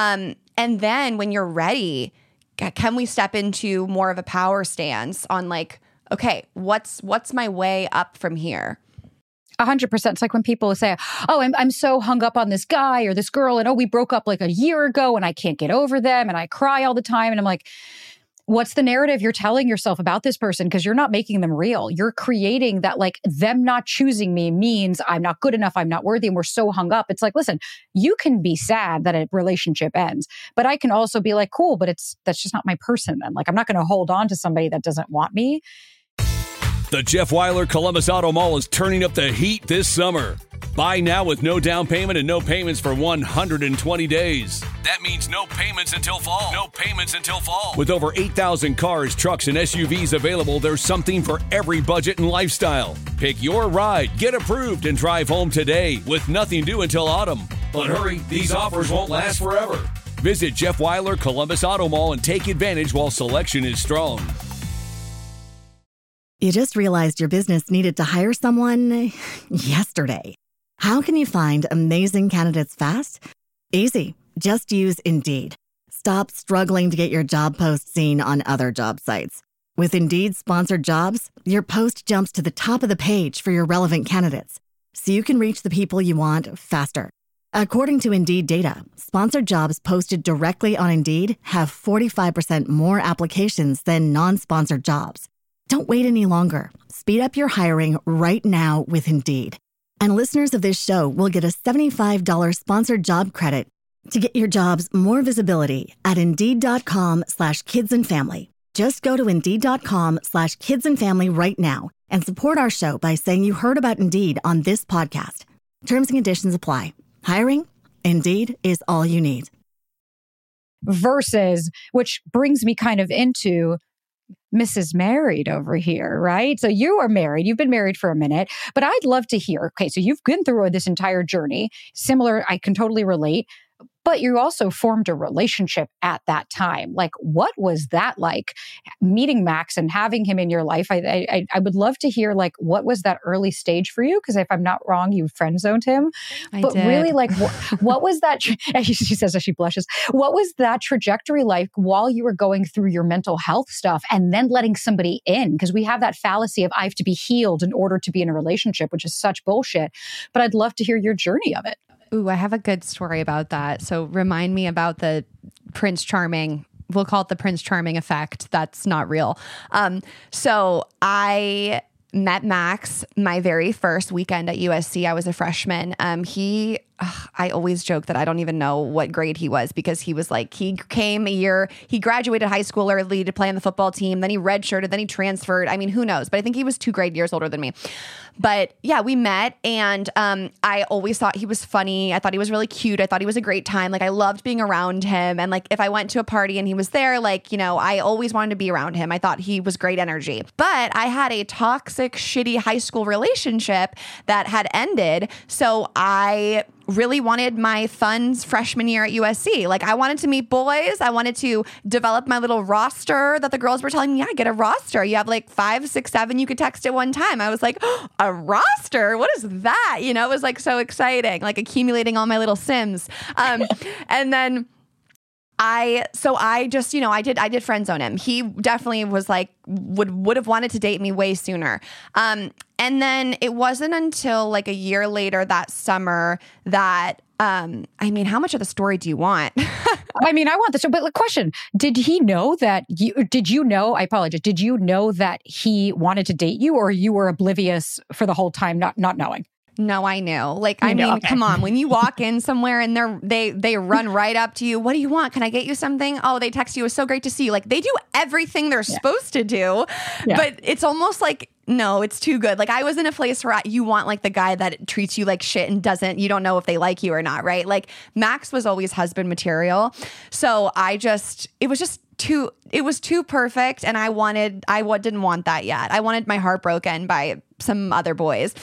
And then when you're ready, can we step into more of a power stance on like, okay, what's my way up from here? 100%. It's like when people say, oh, I'm so hung up on this guy or this girl and, oh, we broke up like a year ago and I can't get over them and I cry all the time. And I'm like, what's the narrative you're telling yourself about this person? Because you're not making them real. You're creating that like them not choosing me means I'm not good enough, I'm not worthy, and we're so hung up. It's like, listen, you can be sad that a relationship ends, but I can also be like, cool, but that's just not my person then. Like, I'm not going to hold on to somebody that doesn't want me. The Jeff Weiler Columbus Auto Mall is turning up the heat this summer. Buy now with no down payment and no payments for 120 days. That means no payments until fall. No payments until fall. With over 8,000 cars, trucks, and SUVs available, there's something for every budget and lifestyle. Pick your ride, get approved, and drive home today with nothing due until autumn. But hurry, these offers won't last forever. Visit Jeff Weiler Columbus Auto Mall and take advantage while selection is strong. You just realized your business needed to hire someone yesterday. How can you find amazing candidates fast? Easy. Just use Indeed. Stop struggling to get your job post seen on other job sites. With Indeed sponsored jobs, your post jumps to the top of the page for your relevant candidates, so you can reach the people you want faster. According to Indeed data, sponsored jobs posted directly on Indeed have 45% more applications than non-sponsored jobs. Don't wait any longer. Speed up your hiring right now with Indeed. And listeners of this show will get a $75 sponsored job credit to get your jobs more visibility at Indeed.com/kidsandfamily. Just go to Indeed.com/kidsandfamily right now and support our show by saying you heard about Indeed on this podcast. Terms and conditions apply. Hiring? Indeed is all you need. Versus, which brings me kind of into Mrs. Married over here, right? So you are married. You've been married for a minute, but I'd love to hear, okay, so you've been through this entire journey. Similar, I can totally relate. But you also formed a relationship at that time. Like, what was that like, meeting Max and having him in your life? I would love to hear, like, what was that early stage for you? Because if I'm not wrong, you friend zoned him. I but did. really, like, what was that? She says as she blushes. What was that trajectory like while you were going through your mental health stuff and then letting somebody in? Because we have that fallacy of I have to be healed in order to be in a relationship, which is such bullshit. But I'd love to hear your journey of it. Ooh, I have a good story about that. So remind me about the Prince Charming. We'll call it the Prince Charming effect. That's not real. So I met Max my very first weekend at USC. I was a freshman. I always joke that I don't even know what grade he was because he was like, he came a year, he graduated high school early to play on the football team. Then he redshirted, then he transferred. I mean, who knows? But I think he was 2 grade years older than me. But yeah, we met and I always thought he was funny. I thought he was really cute. I thought he was a great time. Like I loved being around him. And like if I went to a party and he was there, like, you know, I always wanted to be around him. I thought he was great energy. But I had a toxic, shitty high school relationship that had ended. So I really wanted my fun freshman year at USC. Like I wanted to meet boys. I wanted to develop my little roster that the girls were telling me, yeah, get a roster. You have like 5, 6, 7 you could text at one time. I was like, oh, a roster? What is that? You know, it was like so exciting, like accumulating all my little Sims. And then I did friend zone him. He definitely was like, would have wanted to date me way sooner. And then it wasn't until like a year later that summer that, how much of the story do you want? I want the story, but the question, did he know that did you know that he wanted to date you, or you were oblivious for the whole time, not knowing? No, I knew. Like, come on. When you walk in somewhere and they run right up to you, what do you want? Can I get you something? Oh, they text you, it's so great to see you. Like, they do everything they're supposed to do, but it's almost like, no, it's too good. Like I was in a place where you want like the guy that treats you like shit and you don't know if they like you or not, right? Like Max was always husband material. So it was too perfect. And I didn't want that yet. I wanted my heart broken by some other boys,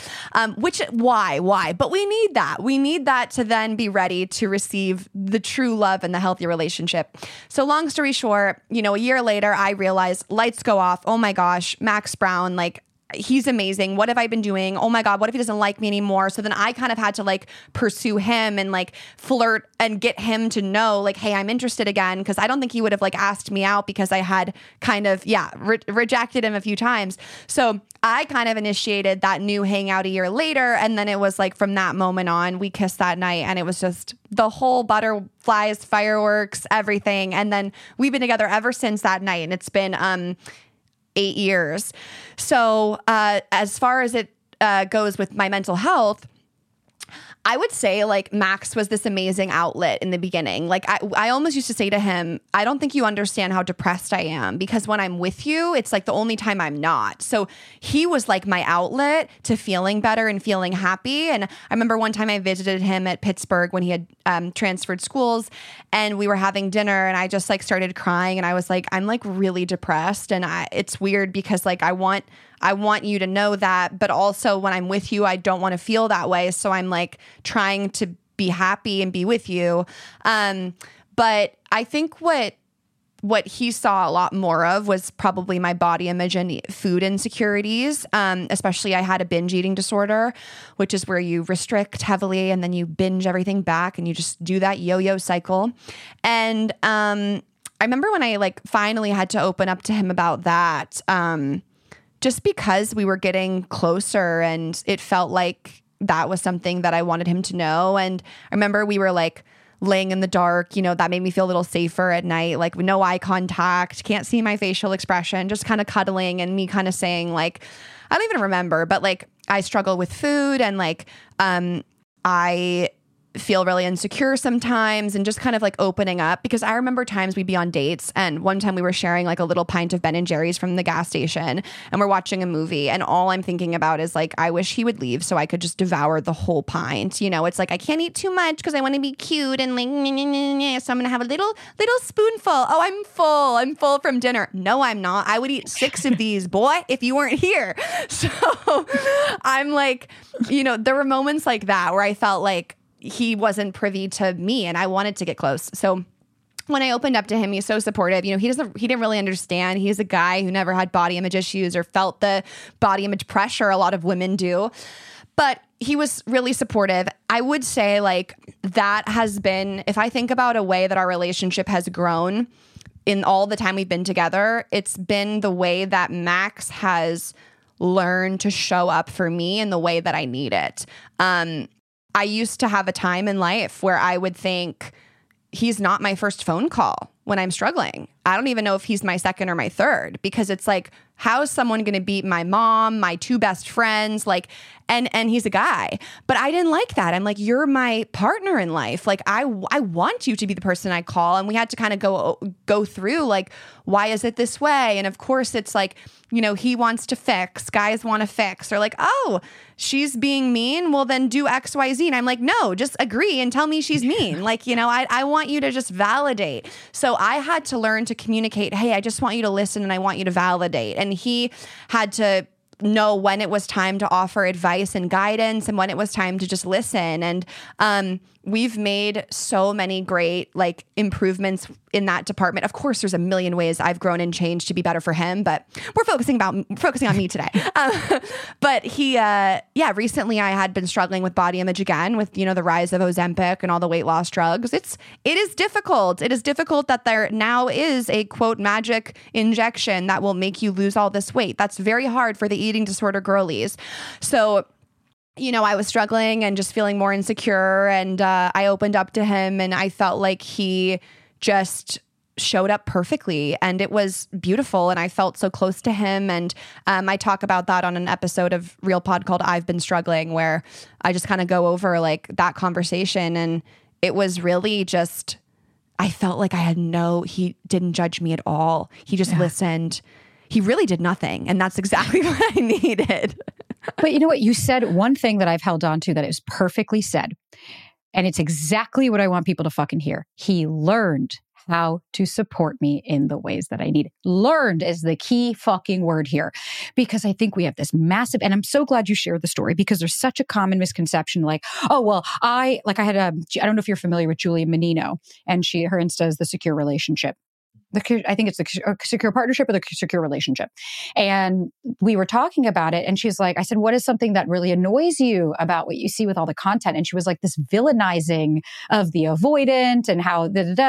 why? But we need that. We need that to then be ready to receive the true love and the healthy relationship. So long story short, a year later, I realized lights go off. Oh my gosh, Max Brown, like, he's amazing. What have I been doing? Oh my God, what if he doesn't like me anymore? So then I kind of had to like pursue him and like flirt and get him to know like, hey, I'm interested again. Cause I don't think he would have like asked me out because I had kind of, rejected him a few times. So I kind of initiated that new hangout a year later. And then it was like from that moment on, we kissed that night and it was just the whole butterflies, fireworks, everything. And then we've been together ever since that night. And it's been, 8 years. So as far as it goes with my mental health, I would say like Max was this amazing outlet in the beginning. Like I almost used to say to him, I don't think you understand how depressed I am, because when I'm with you, it's like the only time I'm not. So he was like my outlet to feeling better and feeling happy. And I remember one time I visited him at Pittsburgh when he had transferred schools, and we were having dinner and I just like started crying and I was like, I'm like really depressed. And it's weird because like I want you to know that, but also when I'm with you, I don't want to feel that way. So I'm like trying to be happy and be with you. But I think what he saw a lot more of was probably my body image and food insecurities. Especially I had a binge eating disorder, which is where you restrict heavily and then you binge everything back and you just do that yo-yo cycle. And I remember when I like finally had to open up to him about that, just because we were getting closer and it felt like that was something that I wanted him to know. And I remember we were like laying in the dark, that made me feel a little safer at night, like no eye contact, can't see my facial expression, just kind of cuddling and me kind of saying like, I don't even remember, but like I struggle with food and like, I feel really insecure sometimes, and just kind of like opening up, because I remember times we'd be on dates and one time we were sharing like a little pint of Ben & Jerry's from the gas station and we're watching a movie and all I'm thinking about is like, I wish he would leave so I could just devour the whole pint. It's like, I can't eat too much because I want to be cute and like, so I'm going to have a little spoonful. Oh, I'm full from dinner. No, I'm not. I would eat 6 of these, boy, if you weren't here. So I'm like, there were moments like that where I felt like he wasn't privy to me and I wanted to get close. So when I opened up to him, he's so supportive. He didn't really understand. He's a guy who never had body image issues or felt the body image pressure a lot of women do. But he was really supportive. I would say like that has been, if I think about a way that our relationship has grown in all the time we've been together, it's been the way that Max has learned to show up for me in the way that I need it. I used to have a time in life where I would think he's not my first phone call when I'm struggling. I don't even know if he's my second or my third, because it's like, how is someone going to beat my mom, my 2 best friends? Like, and he's a guy, but I didn't like that. I'm like, you're my partner in life. Like, I want you to be the person I call. And we had to kind of go through like, why is it this way? And of course it's like, he wants to fix, guys want to fix. Or like, oh, she's being mean. Well, then do X, Y, Z. And I'm like, no, just agree and tell me she's mean. Like, I want you to just validate. So I had to learn to communicate, hey, I just want you to listen and I want you to validate. And he had to know when it was time to offer advice and guidance and when it was time to just listen. And we've made so many great like improvements in that department. Of course, there's a million ways I've grown and changed to be better for him, but we're focusing on me today. But he, recently I had been struggling with body image again with, the rise of Ozempic and all the weight loss drugs. It is difficult. It is difficult that there now is a quote magic injection that will make you lose all this weight. That's very hard for the eating disorder girlies. So, I was struggling and just feeling more insecure, and I opened up to him, and I felt like he just showed up perfectly, and it was beautiful, and I felt so close to him. And I talk about that on an episode of Real Pod called I've Been Struggling, where I just kind of go over like that conversation, and it was really just, I felt like he didn't judge me at all. He just listened. He really did nothing, and that's exactly what I needed. But you know what? You said one thing that I've held on to that is perfectly said. And it's exactly what I want people to fucking hear. He learned how to support me in the ways that I need. Learned is the key fucking word here, because I think we have this massive, and I'm so glad you shared the story, because there's such a common misconception like, oh, well, I don't know if you're familiar with Julia Menino, and her Insta is The Secure Relationship. I think it's the secure partnership or the secure relationship. And we were talking about it, and she's like, I said, what is something that really annoys you about what you see with all the content? And she was like, this villainizing of the avoidant and how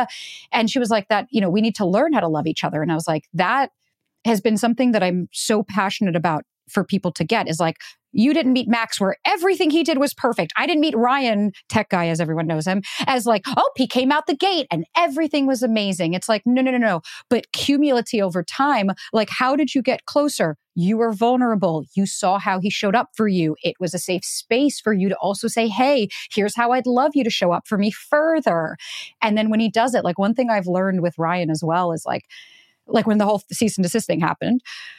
And she was like that, we need to learn how to love each other. And I was like, that has been something that I'm so passionate about for people to get, is like, you didn't meet Max where everything he did was perfect. I didn't meet Ryan, tech guy as everyone knows him, as like, oh, he came out the gate and everything was amazing. It's like, no. But cumulatively over time, like, how did you get closer? You were vulnerable. You saw how he showed up for you. It was a safe space for you to also say, hey, here's how I'd love you to show up for me further. And then when he does it, like one thing I've learned with Ryan as well is like when the whole cease and desist thing happened,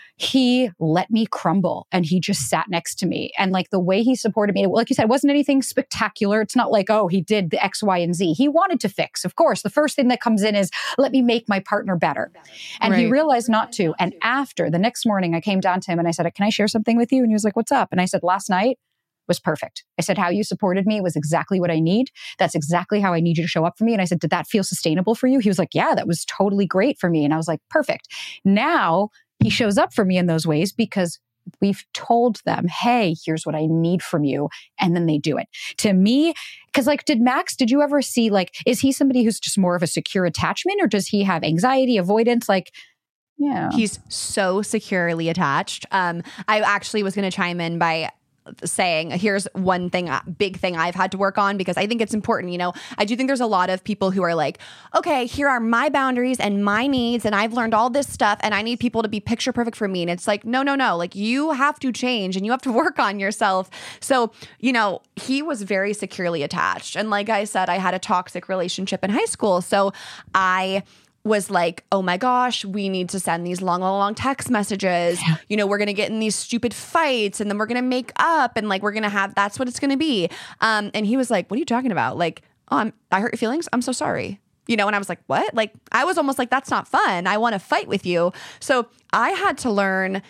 he let me crumble and he just sat next to me. And like the way he supported me, like you said, it wasn't anything spectacular. It's not like, oh, he did the X, Y, and Z. He wanted to fix. Of course, the first thing that comes in is, let me make my partner better. And he realized not to. And after the next morning, I came down to him and I said, can I share something with you? And he was like, what's up? And I said, last night was perfect. I said, how you supported me was exactly what I need. That's exactly how I need you to show up for me. And I said, did that feel sustainable for you? He was like, yeah, that was totally great for me. And I was like, perfect. Now he shows up for me in those ways because we've told them, hey, here's what I need from you. And then they do it. To me, because like, did you ever see, like, is he somebody who's just more of a secure attachment, or does he have anxiety, avoidance? Like, yeah. He's so securely attached. I actually was going to chime in by saying, here's one thing, big thing I've had to work on, because I think it's important. I do think there's a lot of people who are like, okay, here are my boundaries and my needs, and I've learned all this stuff, and I need people to be picture perfect for me. And it's like, no. Like, you have to change and you have to work on yourself. So, he was very securely attached. And like I said, I had a toxic relationship in high school. So I was like, oh my gosh, we need to send these long text messages. Yeah. We're going to get in these stupid fights, and then we're going to make up, and like, we're going to have, that's what it's going to be. And he was like, what are you talking about? Like, I hurt your feelings. I'm so sorry. And I was like, what? Like, I was almost like, that's not fun. I want to fight with you. So I had to learn,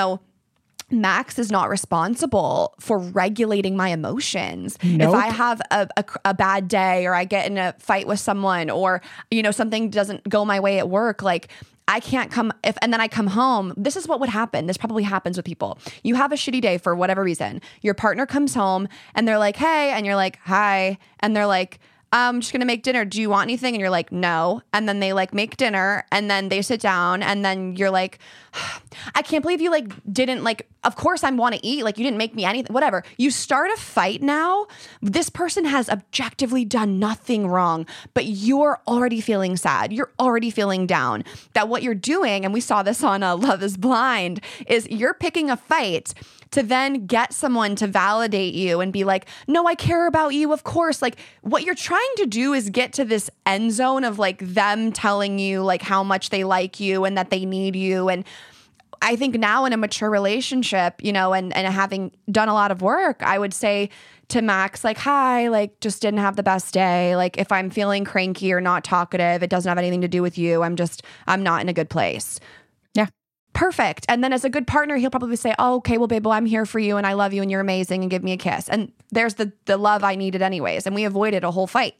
Max is not responsible for regulating my emotions. Nope. If I have a bad day, or I get in a fight with someone, or, something doesn't go my way at work, like, I can't and then I come home. This is what would happen. This probably happens with people. You have a shitty day for whatever reason. Your partner comes home and they're like, hey, and you're like, hi. And they're like, I'm just going to make dinner. Do you want anything? And you're like, no. And then they like make dinner, and then they sit down, and then you're like, I can't believe you like didn't like, of course I want to eat. Like, you didn't make me anything, whatever. You start a fight now. This person has objectively done nothing wrong, but you're already feeling sad. You're already feeling down. That what you're doing, and we saw this on Love is Blind, is you're picking a fight to then get someone to validate you and be like, no, I care about you, of course. Like, what you're trying to do is get to this end zone of like them telling you like how much they like you and that they need you. And I think now in a mature relationship, and having done a lot of work, I would say to Max, like, hi, like, just didn't have the best day. Like, if I'm feeling cranky or not talkative, it doesn't have anything to do with you. I'm not in a good place. Yeah. perfect. And then as a good partner, he'll probably say, oh, okay, well, babe, well, I'm here for you and I love you and you're amazing and give me a kiss. And there's the love I needed anyways. And we avoided a whole fight.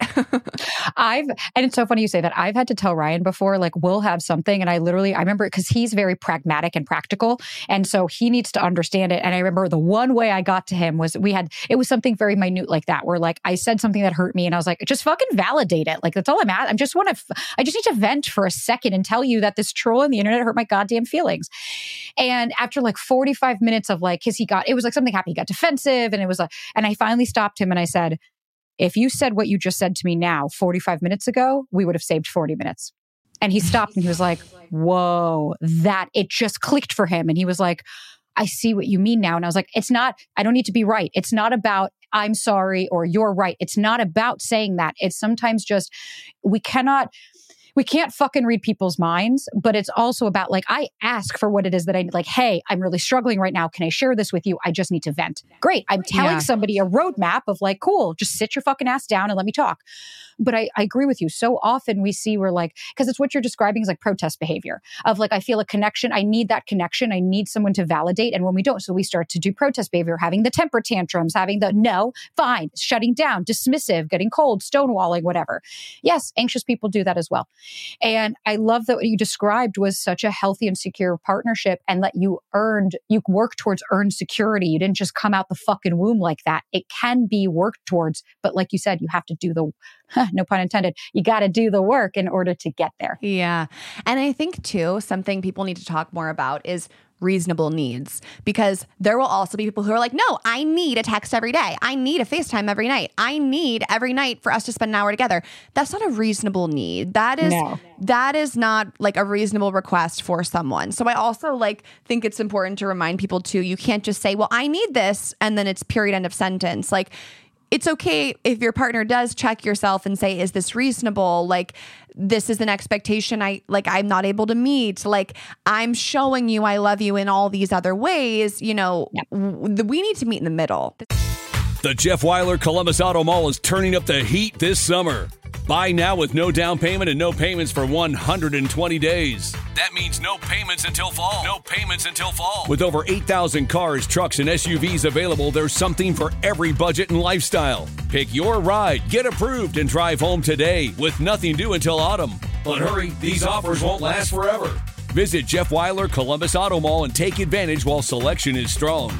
And it's so funny you say that. I've had to tell Ryan before, like, we'll have something. And I remember it because he's very pragmatic and practical. And so he needs to understand it. And I remember the one way I got to him was it was something very minute like that, where like I said something that hurt me and I was like, just fucking validate it. Like, that's all I'm at. I just need to vent for a second and tell you that this troll on the internet hurt my goddamn feelings. And after like 45 minutes of like, it was like something happened. He got defensive and and I finally stopped him and I said, if you said what you just said to me now, 45 minutes ago, we would have saved 40 minutes. And he stopped and he was like, whoa, it just clicked for him. And he was like, I see what you mean now. And I was like, I don't need to be right. It's not about I'm sorry or you're right. It's not about saying that. It's sometimes just, we can't fucking read people's minds, but it's also about like, I ask for what it is that I need. Like, hey, I'm really struggling right now. Can I share this with you? I just need to vent. Great. I'm telling somebody a roadmap of like, cool, just sit your fucking ass down and let me talk. But I agree with you. So often we see we're like, because it's what you're describing is like protest behavior of like, I feel a connection. I need that connection. I need someone to validate. And when we don't, so we start to do protest behavior, having the temper tantrums, having the no, fine, shutting down, dismissive, getting cold, stonewalling, whatever. Yes, anxious people do that as well. And I love that what you described was such a healthy and secure partnership and that you work towards earned security. You didn't just come out the fucking womb like that. It can be worked towards, but like you said, you have to do no pun intended, you got to do the work in order to get there. Yeah. And I think too, something people need to talk more about is reasonable needs, because there will also be people who are like, no, I need a text every day. I need a FaceTime every night. I need every night for us to spend an hour together. That's not a reasonable need. That is not like a reasonable request for someone. So I also think it's important to remind people too, you can't just say, well, I need this. And then it's period, end of sentence. Like, it's okay if your partner does check yourself and say, is this reasonable? Like, this is an expectation I'm not able to meet. Like, I'm showing you I love you in all these other ways. We need to meet in the middle. The Jeff Wyler Columbus Auto Mall is turning up the heat this summer. Buy now with no down payment and no payments for 120 days. That means no payments until fall. No payments until fall. With over 8,000 cars, trucks, and SUVs available, there's something for every budget and lifestyle. Pick your ride, get approved, and drive home today with nothing due until autumn. But hurry, these offers won't last forever. Visit Jeff Wyler Columbus Auto Mall and take advantage while selection is strong.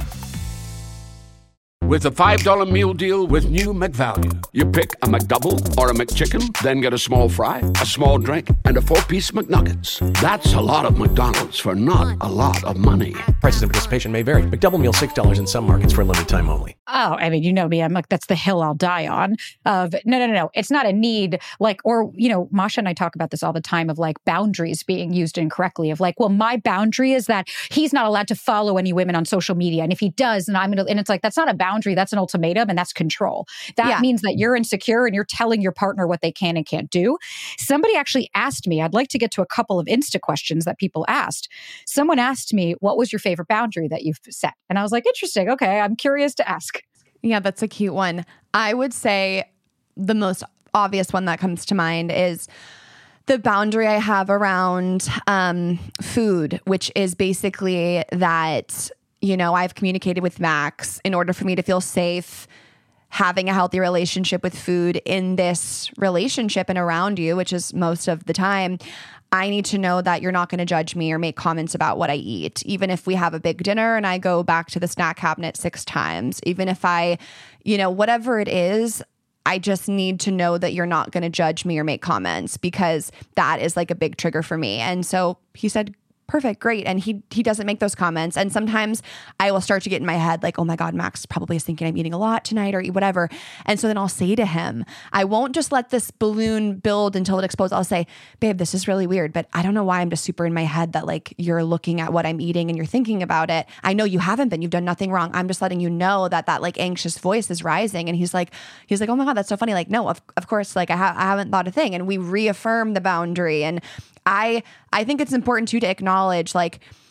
With a $5 meal deal with new McValue. You pick a McDouble or a McChicken, then get a small fry, a small drink, and a 4-piece McNuggets. That's a lot of McDonald's for not a lot of money. Prices and participation may vary. McDouble meal $6 in some markets for a limited time only. Oh, I mean, you know me. I'm like, that's the hill I'll die on. Of no. It's not a need. Masha and I talk about this all the time of like boundaries being used incorrectly. Of like, well, my boundary is that he's not allowed to follow any women on social media, and if he does, then and it's like that's not a boundary. That's an ultimatum, and that's control. That means that you're insecure and you're telling your partner what they can and can't do. Somebody actually asked me. I'd like to get to a couple of Insta questions that people asked. Someone asked me, "What was your favorite boundary that you've set?" And I was like, "Interesting. Okay, I'm curious to ask." Yeah, that's a cute one. I would say the most obvious one that comes to mind is the boundary I have around food, which is basically that, I've communicated with Max in order for me to feel safe having a healthy relationship with food in this relationship and around you, which is most of the time. I need to know that you're not going to judge me or make comments about what I eat. Even if we have a big dinner and I go back to the snack cabinet 6 times, even if I, whatever it is, I just need to know that you're not going to judge me or make comments, because that is like a big trigger for me. And so he said, perfect, great. And he doesn't make those comments. And sometimes I will start to get in my head like, oh my God, Max probably is thinking I'm eating a lot tonight or whatever. And so then I'll say to him, I won't just let this balloon build until it explodes. I'll say, babe, this is really weird, but I don't know why I'm just super in my head that like you're looking at what I'm eating and you're thinking about it. I know you haven't been, you've done nothing wrong. I'm just letting you know that like anxious voice is rising. And he's like, oh my God, that's so funny. Like, no, of course, like I haven't thought a thing. And we reaffirm the boundary. And I think it's important too to acknowledge like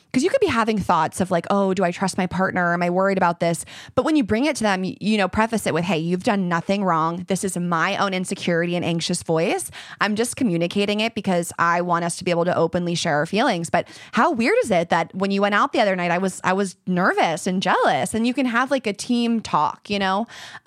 because you could be having thoughts of like, oh, do I trust my partner? Am I worried about this? But when you bring it to them, you know, preface it with, hey, you've done nothing wrong. This is my own insecurity and anxious voice. I'm just communicating it because I want us to be able to openly share our feelings. But how weird is it that when you went out the other night, I was nervous and jealous, and you can have like a team talk, you know?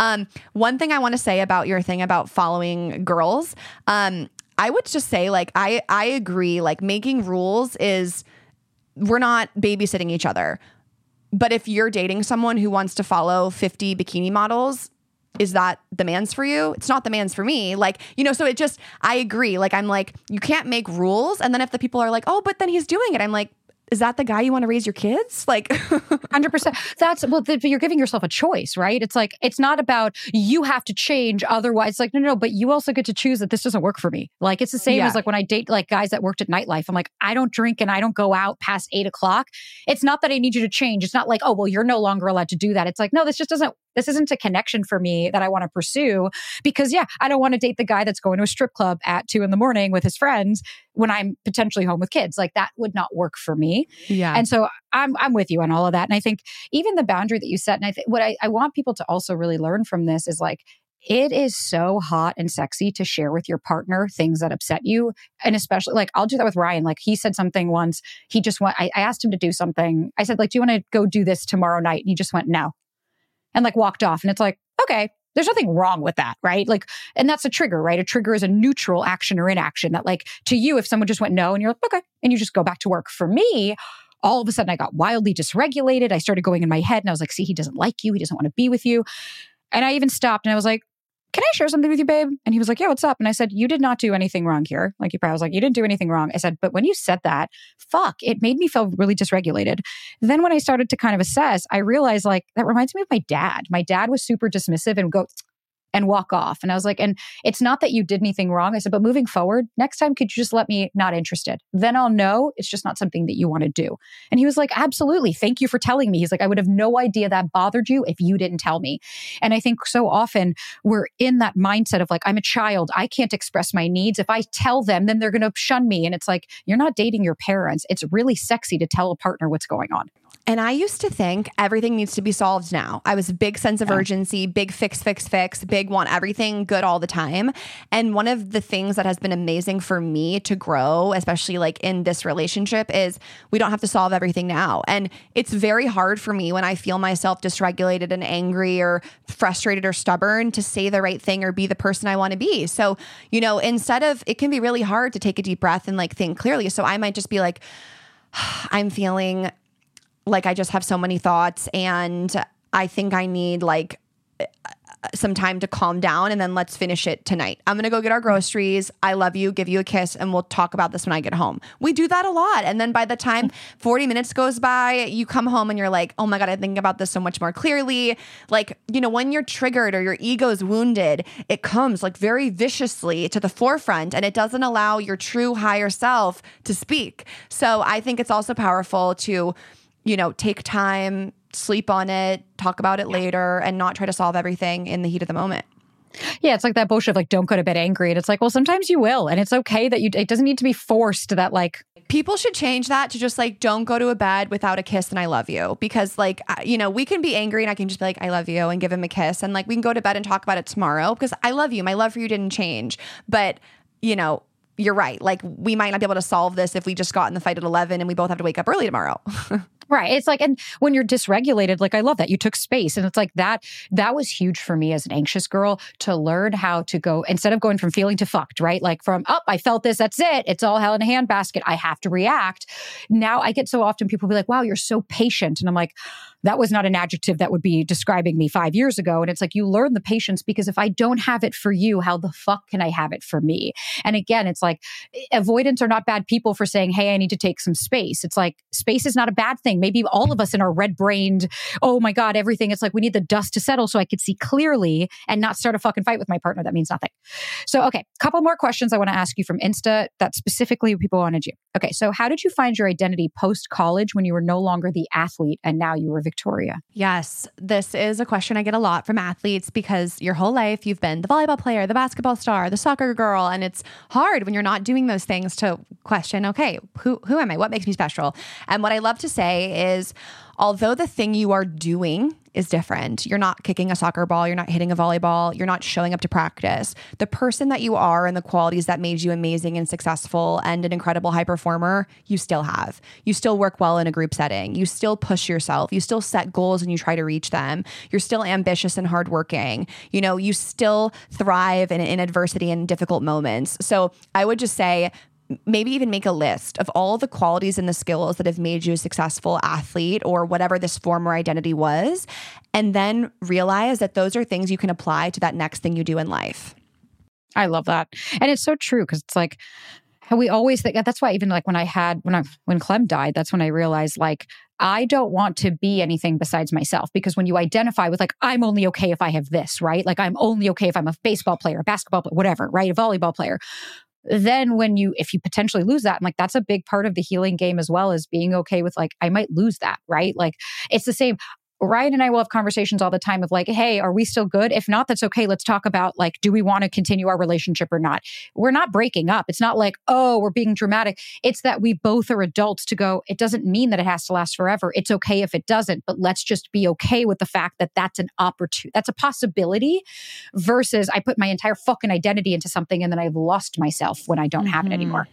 One thing I want to say about your thing about following girls, I would just say like, I agree, like making rules is, we're not babysitting each other. But if you're dating someone who wants to follow 50 bikini models, is that the man's for you? It's not the man's for me. Like, you know, so it just, I agree. Like, I'm like, you can't make rules. And then if the people are like, oh, but then he's doing it, I'm like, is that the guy you want to raise your kids? Like 100%. That's, well, you're giving yourself a choice, right? It's like, it's not about you have to change. Otherwise, it's like, no, but you also get to choose that this doesn't work for me. Like, it's the same as like when I date like guys that worked at nightlife. I'm like, I don't drink and I don't go out past 8 o'clock. It's not that I need you to change. It's not like, oh, well, you're no longer allowed to do that. It's like, no, this isn't a connection for me that I want to pursue because I don't want to date the guy that's going to a strip club at 2 a.m. with his friends when I'm potentially home with kids. Like that would not work for me. Yeah. And so I'm with you on all of that. And I think even the boundary that you set, and I think what I want people to also really learn from this is like, it is so hot and sexy to share with your partner things that upset you. And especially like, I'll do that with Ryan. Like he said something once, I asked him to do something. I said like, do you want to go do this tomorrow night? And he just went, no. And like walked off. And it's like, okay, there's nothing wrong with that, right? Like, and that's a trigger, right? A trigger is a neutral action or inaction that like to you, if someone just went no and you're like, okay, and you just go back to work. For me, all of a sudden I got wildly dysregulated. I started going in my head and I was like, see, he doesn't like you. He doesn't want to be with you. And I even stopped and I was like, can I share something with you, babe? And he was like, yeah, what's up? And I said, you did not do anything wrong here. Like, I was like, you didn't do anything wrong. I said, but when you said that, it made me feel really dysregulated. Then when I started to kind of assess, I realized like, that reminds me of my dad. My dad was super dismissive and would go and walk off. And I was like, and it's not that you did anything wrong. I said, but moving forward, next time, could you just let me not interested? Then I'll know it's just not something that you want to do. And he was like, absolutely. Thank you for telling me. He's like, I would have no idea that bothered you if you didn't tell me. And I think so often we're in that mindset of like, I'm a child. I can't express my needs. If I tell them, then they're going to shun me. And it's like, you're not dating your parents. It's really sexy to tell a partner what's going on. And I used to think everything needs to be solved now. I was a big sense of urgency, big fix, big want everything good all the time. And one of the things that has been amazing for me to grow, especially like in this relationship, is we don't have to solve everything now. And it's very hard for me when I feel myself dysregulated and angry or frustrated or stubborn to say the right thing or be the person I want to be. So, you know, instead of, it can be really hard to take a deep breath and like think clearly. So I might just be like, I'm feeling like I just have so many thoughts and I think I need like some time to calm down and then let's finish it tonight. I'm going to go get our groceries. I love you, give you a kiss, and we'll talk about this when I get home. We do that a lot. And then by the time 40 minutes goes by, you come home and you're like, oh my God, I think about this so much more clearly. Like, you know, when you're triggered or your ego's wounded, it comes like very viciously to the forefront and it doesn't allow your true higher self to speak. So I think it's also powerful to, you know, take time, sleep on it, talk about it later, and not try to solve everything in the heat of the moment. Yeah, it's like that bullshit of like, don't go to bed angry. And it's like, well, sometimes you will. And it's okay that it doesn't need to be forced that like. People should change that to just like, don't go to a bed without a kiss and I love you. Because like, you know, we can be angry and I can just be like, I love you and give him a kiss. And like, we can go to bed and talk about it tomorrow because I love you. My love for you didn't change. But, you know, you're right. Like, we might not be able to solve this if we just got in the fight at 11 and we both have to wake up early tomorrow. Right. It's like, and when you're dysregulated, like, I love that you took space. And it's like that was huge for me as an anxious girl to learn how to go, instead of going from feeling to fucked, right? Like from, oh, I felt this, that's it. It's all hell in a handbasket. I have to react. Now I get so often people be like, wow, you're so patient. And I'm like, that was not an adjective that would be describing me 5 years ago. And it's like, you learn the patience because if I don't have it for you, how the fuck can I have it for me? And again, it's like avoidants are not bad people for saying, hey, I need to take some space. It's like, space is not a bad thing. maybe all of us in our red-brained, oh my God, everything. It's like, we need the dust to settle so I could see clearly and not start a fucking fight with my partner. That means nothing. So, okay, couple more questions I want to ask you from Insta that specifically people wanted you. Okay, so how did you find your identity post-college when you were no longer the athlete and now you were Victoria? Yes, this is a question I get a lot from athletes because your whole life you've been the volleyball player, the basketball star, the soccer girl, and it's hard when you're not doing those things to question, okay, who am I? What makes me special? And what I love to say is, although the thing you are doing is different, you're not kicking a soccer ball, you're not hitting a volleyball, you're not showing up to practice, the person that you are and the qualities that made you amazing and successful and an incredible high performer, you still have. You still work well in a group setting. You still push yourself. You still set goals and you try to reach them. You're still ambitious and hardworking. You know, you still thrive in adversity and difficult moments. So I would just say, maybe even make a list of all the qualities and the skills that have made you a successful athlete or whatever this former identity was. And then realize that those are things you can apply to that next thing you do in life. I love that. And it's so true because it's like, we always think that's why even like when Clem died, that's when I realized like, I don't want to be anything besides myself, because when you identify with like, I'm only okay if I have this, right? Like I'm only okay if I'm a baseball player, a basketball player, whatever, right? A volleyball player. Then if you potentially lose that, and like that's a big part of the healing game as well, as being okay with like, I might lose that, right? Like it's the same. Ryan and I will have conversations all the time of like, hey, are we still good? If not, that's okay. Let's talk about like, do we want to continue our relationship or not? We're not breaking up. It's not like, oh, we're being dramatic. It's that we both are adults to go, it doesn't mean that it has to last forever. It's okay if it doesn't, but let's just be okay with the fact that that's an opportunity. That's a possibility versus I put my entire fucking identity into something and then I've lost myself when I don't have it anymore.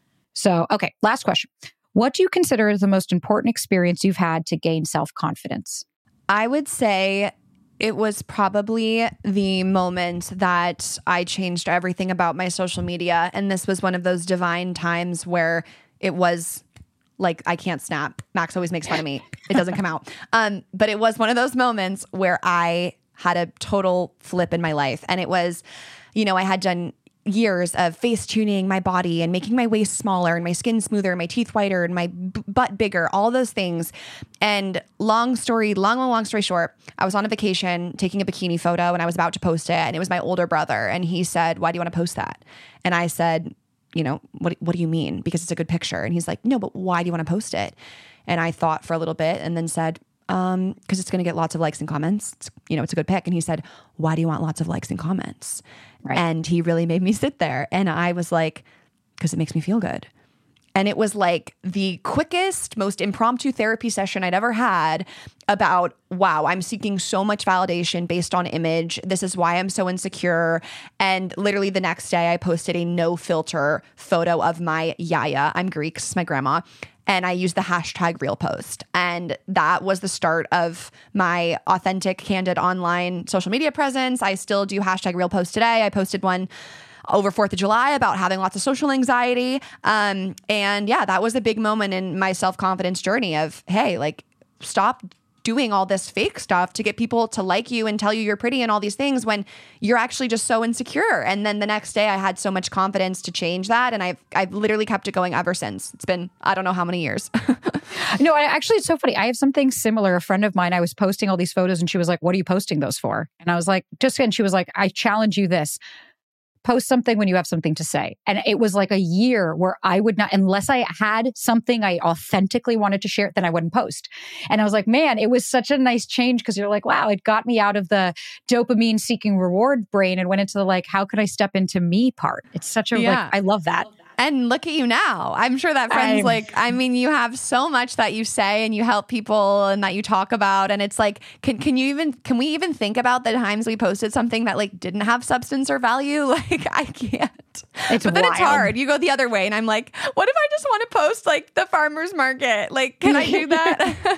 So, okay, last question. What do you consider the most important experience you've had to gain self-confidence? I would say it was probably the moment that I changed everything about my social media. And this was one of those divine times where it was like, I can't snap. Max always makes fun of me. It doesn't come out. But it was one of those moments where I had a total flip in my life. And it was, you know, I had done years of face tuning my body and making my waist smaller and my skin smoother and my teeth whiter and my butt bigger, all those things. And long story short, I was on a vacation taking a bikini photo and I was about to post it. And it was my older brother. And he said, why do you want to post that? And I said, you know, what do you mean? Because it's a good picture. And he's like, no, but why do you want to post it? And I thought for a little bit and then said, because it's going to get lots of likes and comments. It's a good pic. And he said, why do you want lots of likes and comments? Right. And he really made me sit there. And I was like, because it makes me feel good. And it was like the quickest, most impromptu therapy session I'd ever had about, wow, I'm seeking so much validation based on image. This is why I'm so insecure. And literally the next day I posted a no filter photo of my yaya. I'm Greek, it's my grandma. And I used the hashtag real post. And that was the start of my authentic, candid online social media presence. I still do hashtag real post today. I posted one over 4th of July about having lots of social anxiety. And yeah, that was a big moment in my self-confidence journey of, hey, like stop doing all this fake stuff to get people to like you and tell you you're pretty and all these things when you're actually just so insecure. And then the next day I had so much confidence to change that. And I've literally kept it going ever since. It's been, I don't know how many years. No, actually, it's so funny. I have something similar. A friend of mine, I was posting all these photos and she was like, what are you posting those for? And I was like, and she was like, I challenge you this. Post something when you have something to say. And it was like a year where I would not, unless I had something I authentically wanted to share, then I wouldn't post. And I was like, man, it was such a nice change because you're like, wow, it got me out of the dopamine seeking reward brain and went into the like, how could I step into me part? It's such a, like, I love that. And look at you now. I'm sure that friends you have so much that you say and you help people and that you talk about. And it's like, can we even think about the times we posted something that like didn't have substance or value? Like I can't. But then it's hard. You go the other way and I'm like, what if I just want to post like the farmer's market? Like, can I do that?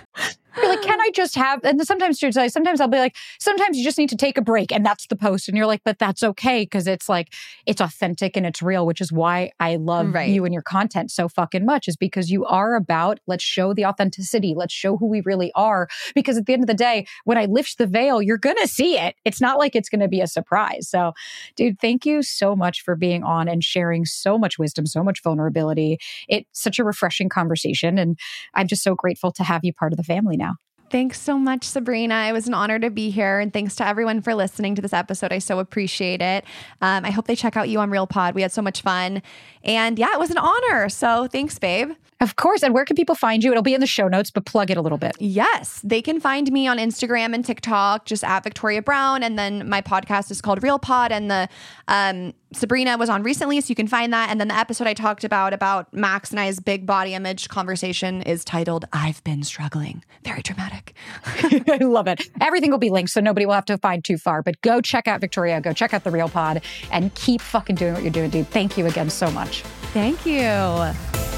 You're like, can I just have, and sometimes I'll be like, sometimes you just need to take a break, and that's the post. And you're like, but that's okay, because it's like, it's authentic and it's real, which is why I love you and your content so fucking much, is because you are about, let's show the authenticity. Let's show who we really are. Because at the end of the day, when I lift the veil, you're going to see it. It's not like it's going to be a surprise. So, dude, thank you so much for being on and sharing so much wisdom, so much vulnerability. It's such a refreshing conversation. And I'm just so grateful to have you part of the family now. Thanks so much, Sabrina. It was an honor to be here. And thanks to everyone for listening to this episode. I so appreciate it. I hope they check out you on Real Pod. We had so much fun. And yeah, it was an honor. So thanks, babe. Of course. And where can people find you? It'll be in the show notes, but plug it a little bit. Yes. They can find me on Instagram and TikTok, just at Victoria Brown. And then my podcast is called Real Pod. And the Sabrina was on recently, so you can find that. And then the episode I talked about Max and I's big body image conversation is titled, I've Been Struggling. Very dramatic. I love it. Everything will be linked, so nobody will have to find too far. But go check out Victoria, go check out the Real Pod, and keep fucking doing what you're doing, dude. Thank you again so much. Thank you.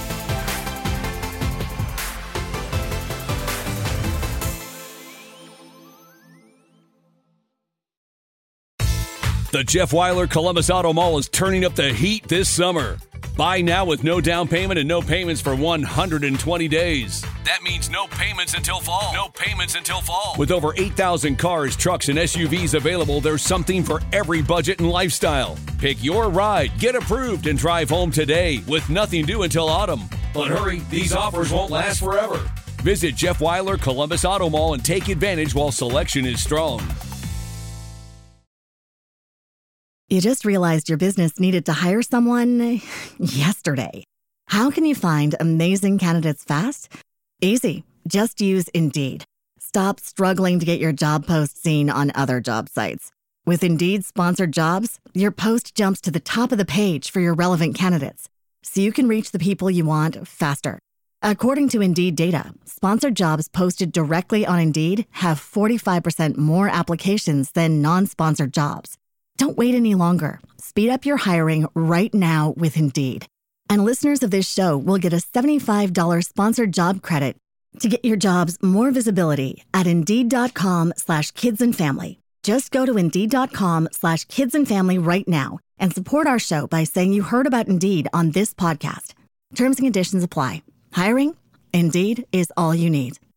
The Jeff Weiler Columbus Auto Mall is turning up the heat this summer. Buy now with no down payment and no payments for 120 days. That means no payments until fall. No payments until fall. With over 8,000 cars, trucks, and SUVs available, there's something for every budget and lifestyle. Pick your ride, get approved, and drive home today with nothing due until autumn. But hurry, these offers won't last forever. Visit Jeff Weiler Columbus Auto Mall and take advantage while selection is strong. You just realized your business needed to hire someone yesterday. How can you find amazing candidates fast? Easy. Just use Indeed. Stop struggling to get your job post seen on other job sites. With Indeed sponsored jobs, your post jumps to the top of the page for your relevant candidates, so you can reach the people you want faster. According to Indeed data, sponsored jobs posted directly on Indeed have 45% more applications than non-sponsored jobs. Don't wait any longer. Speed up your hiring right now with Indeed. And listeners of this show will get a $75 sponsored job credit to get your jobs more visibility at Indeed.com/kidsandfamily. Just go to Indeed.com/kidsandfamily right now and support our show by saying you heard about Indeed on this podcast. Terms and conditions apply. Hiring? Indeed is all you need.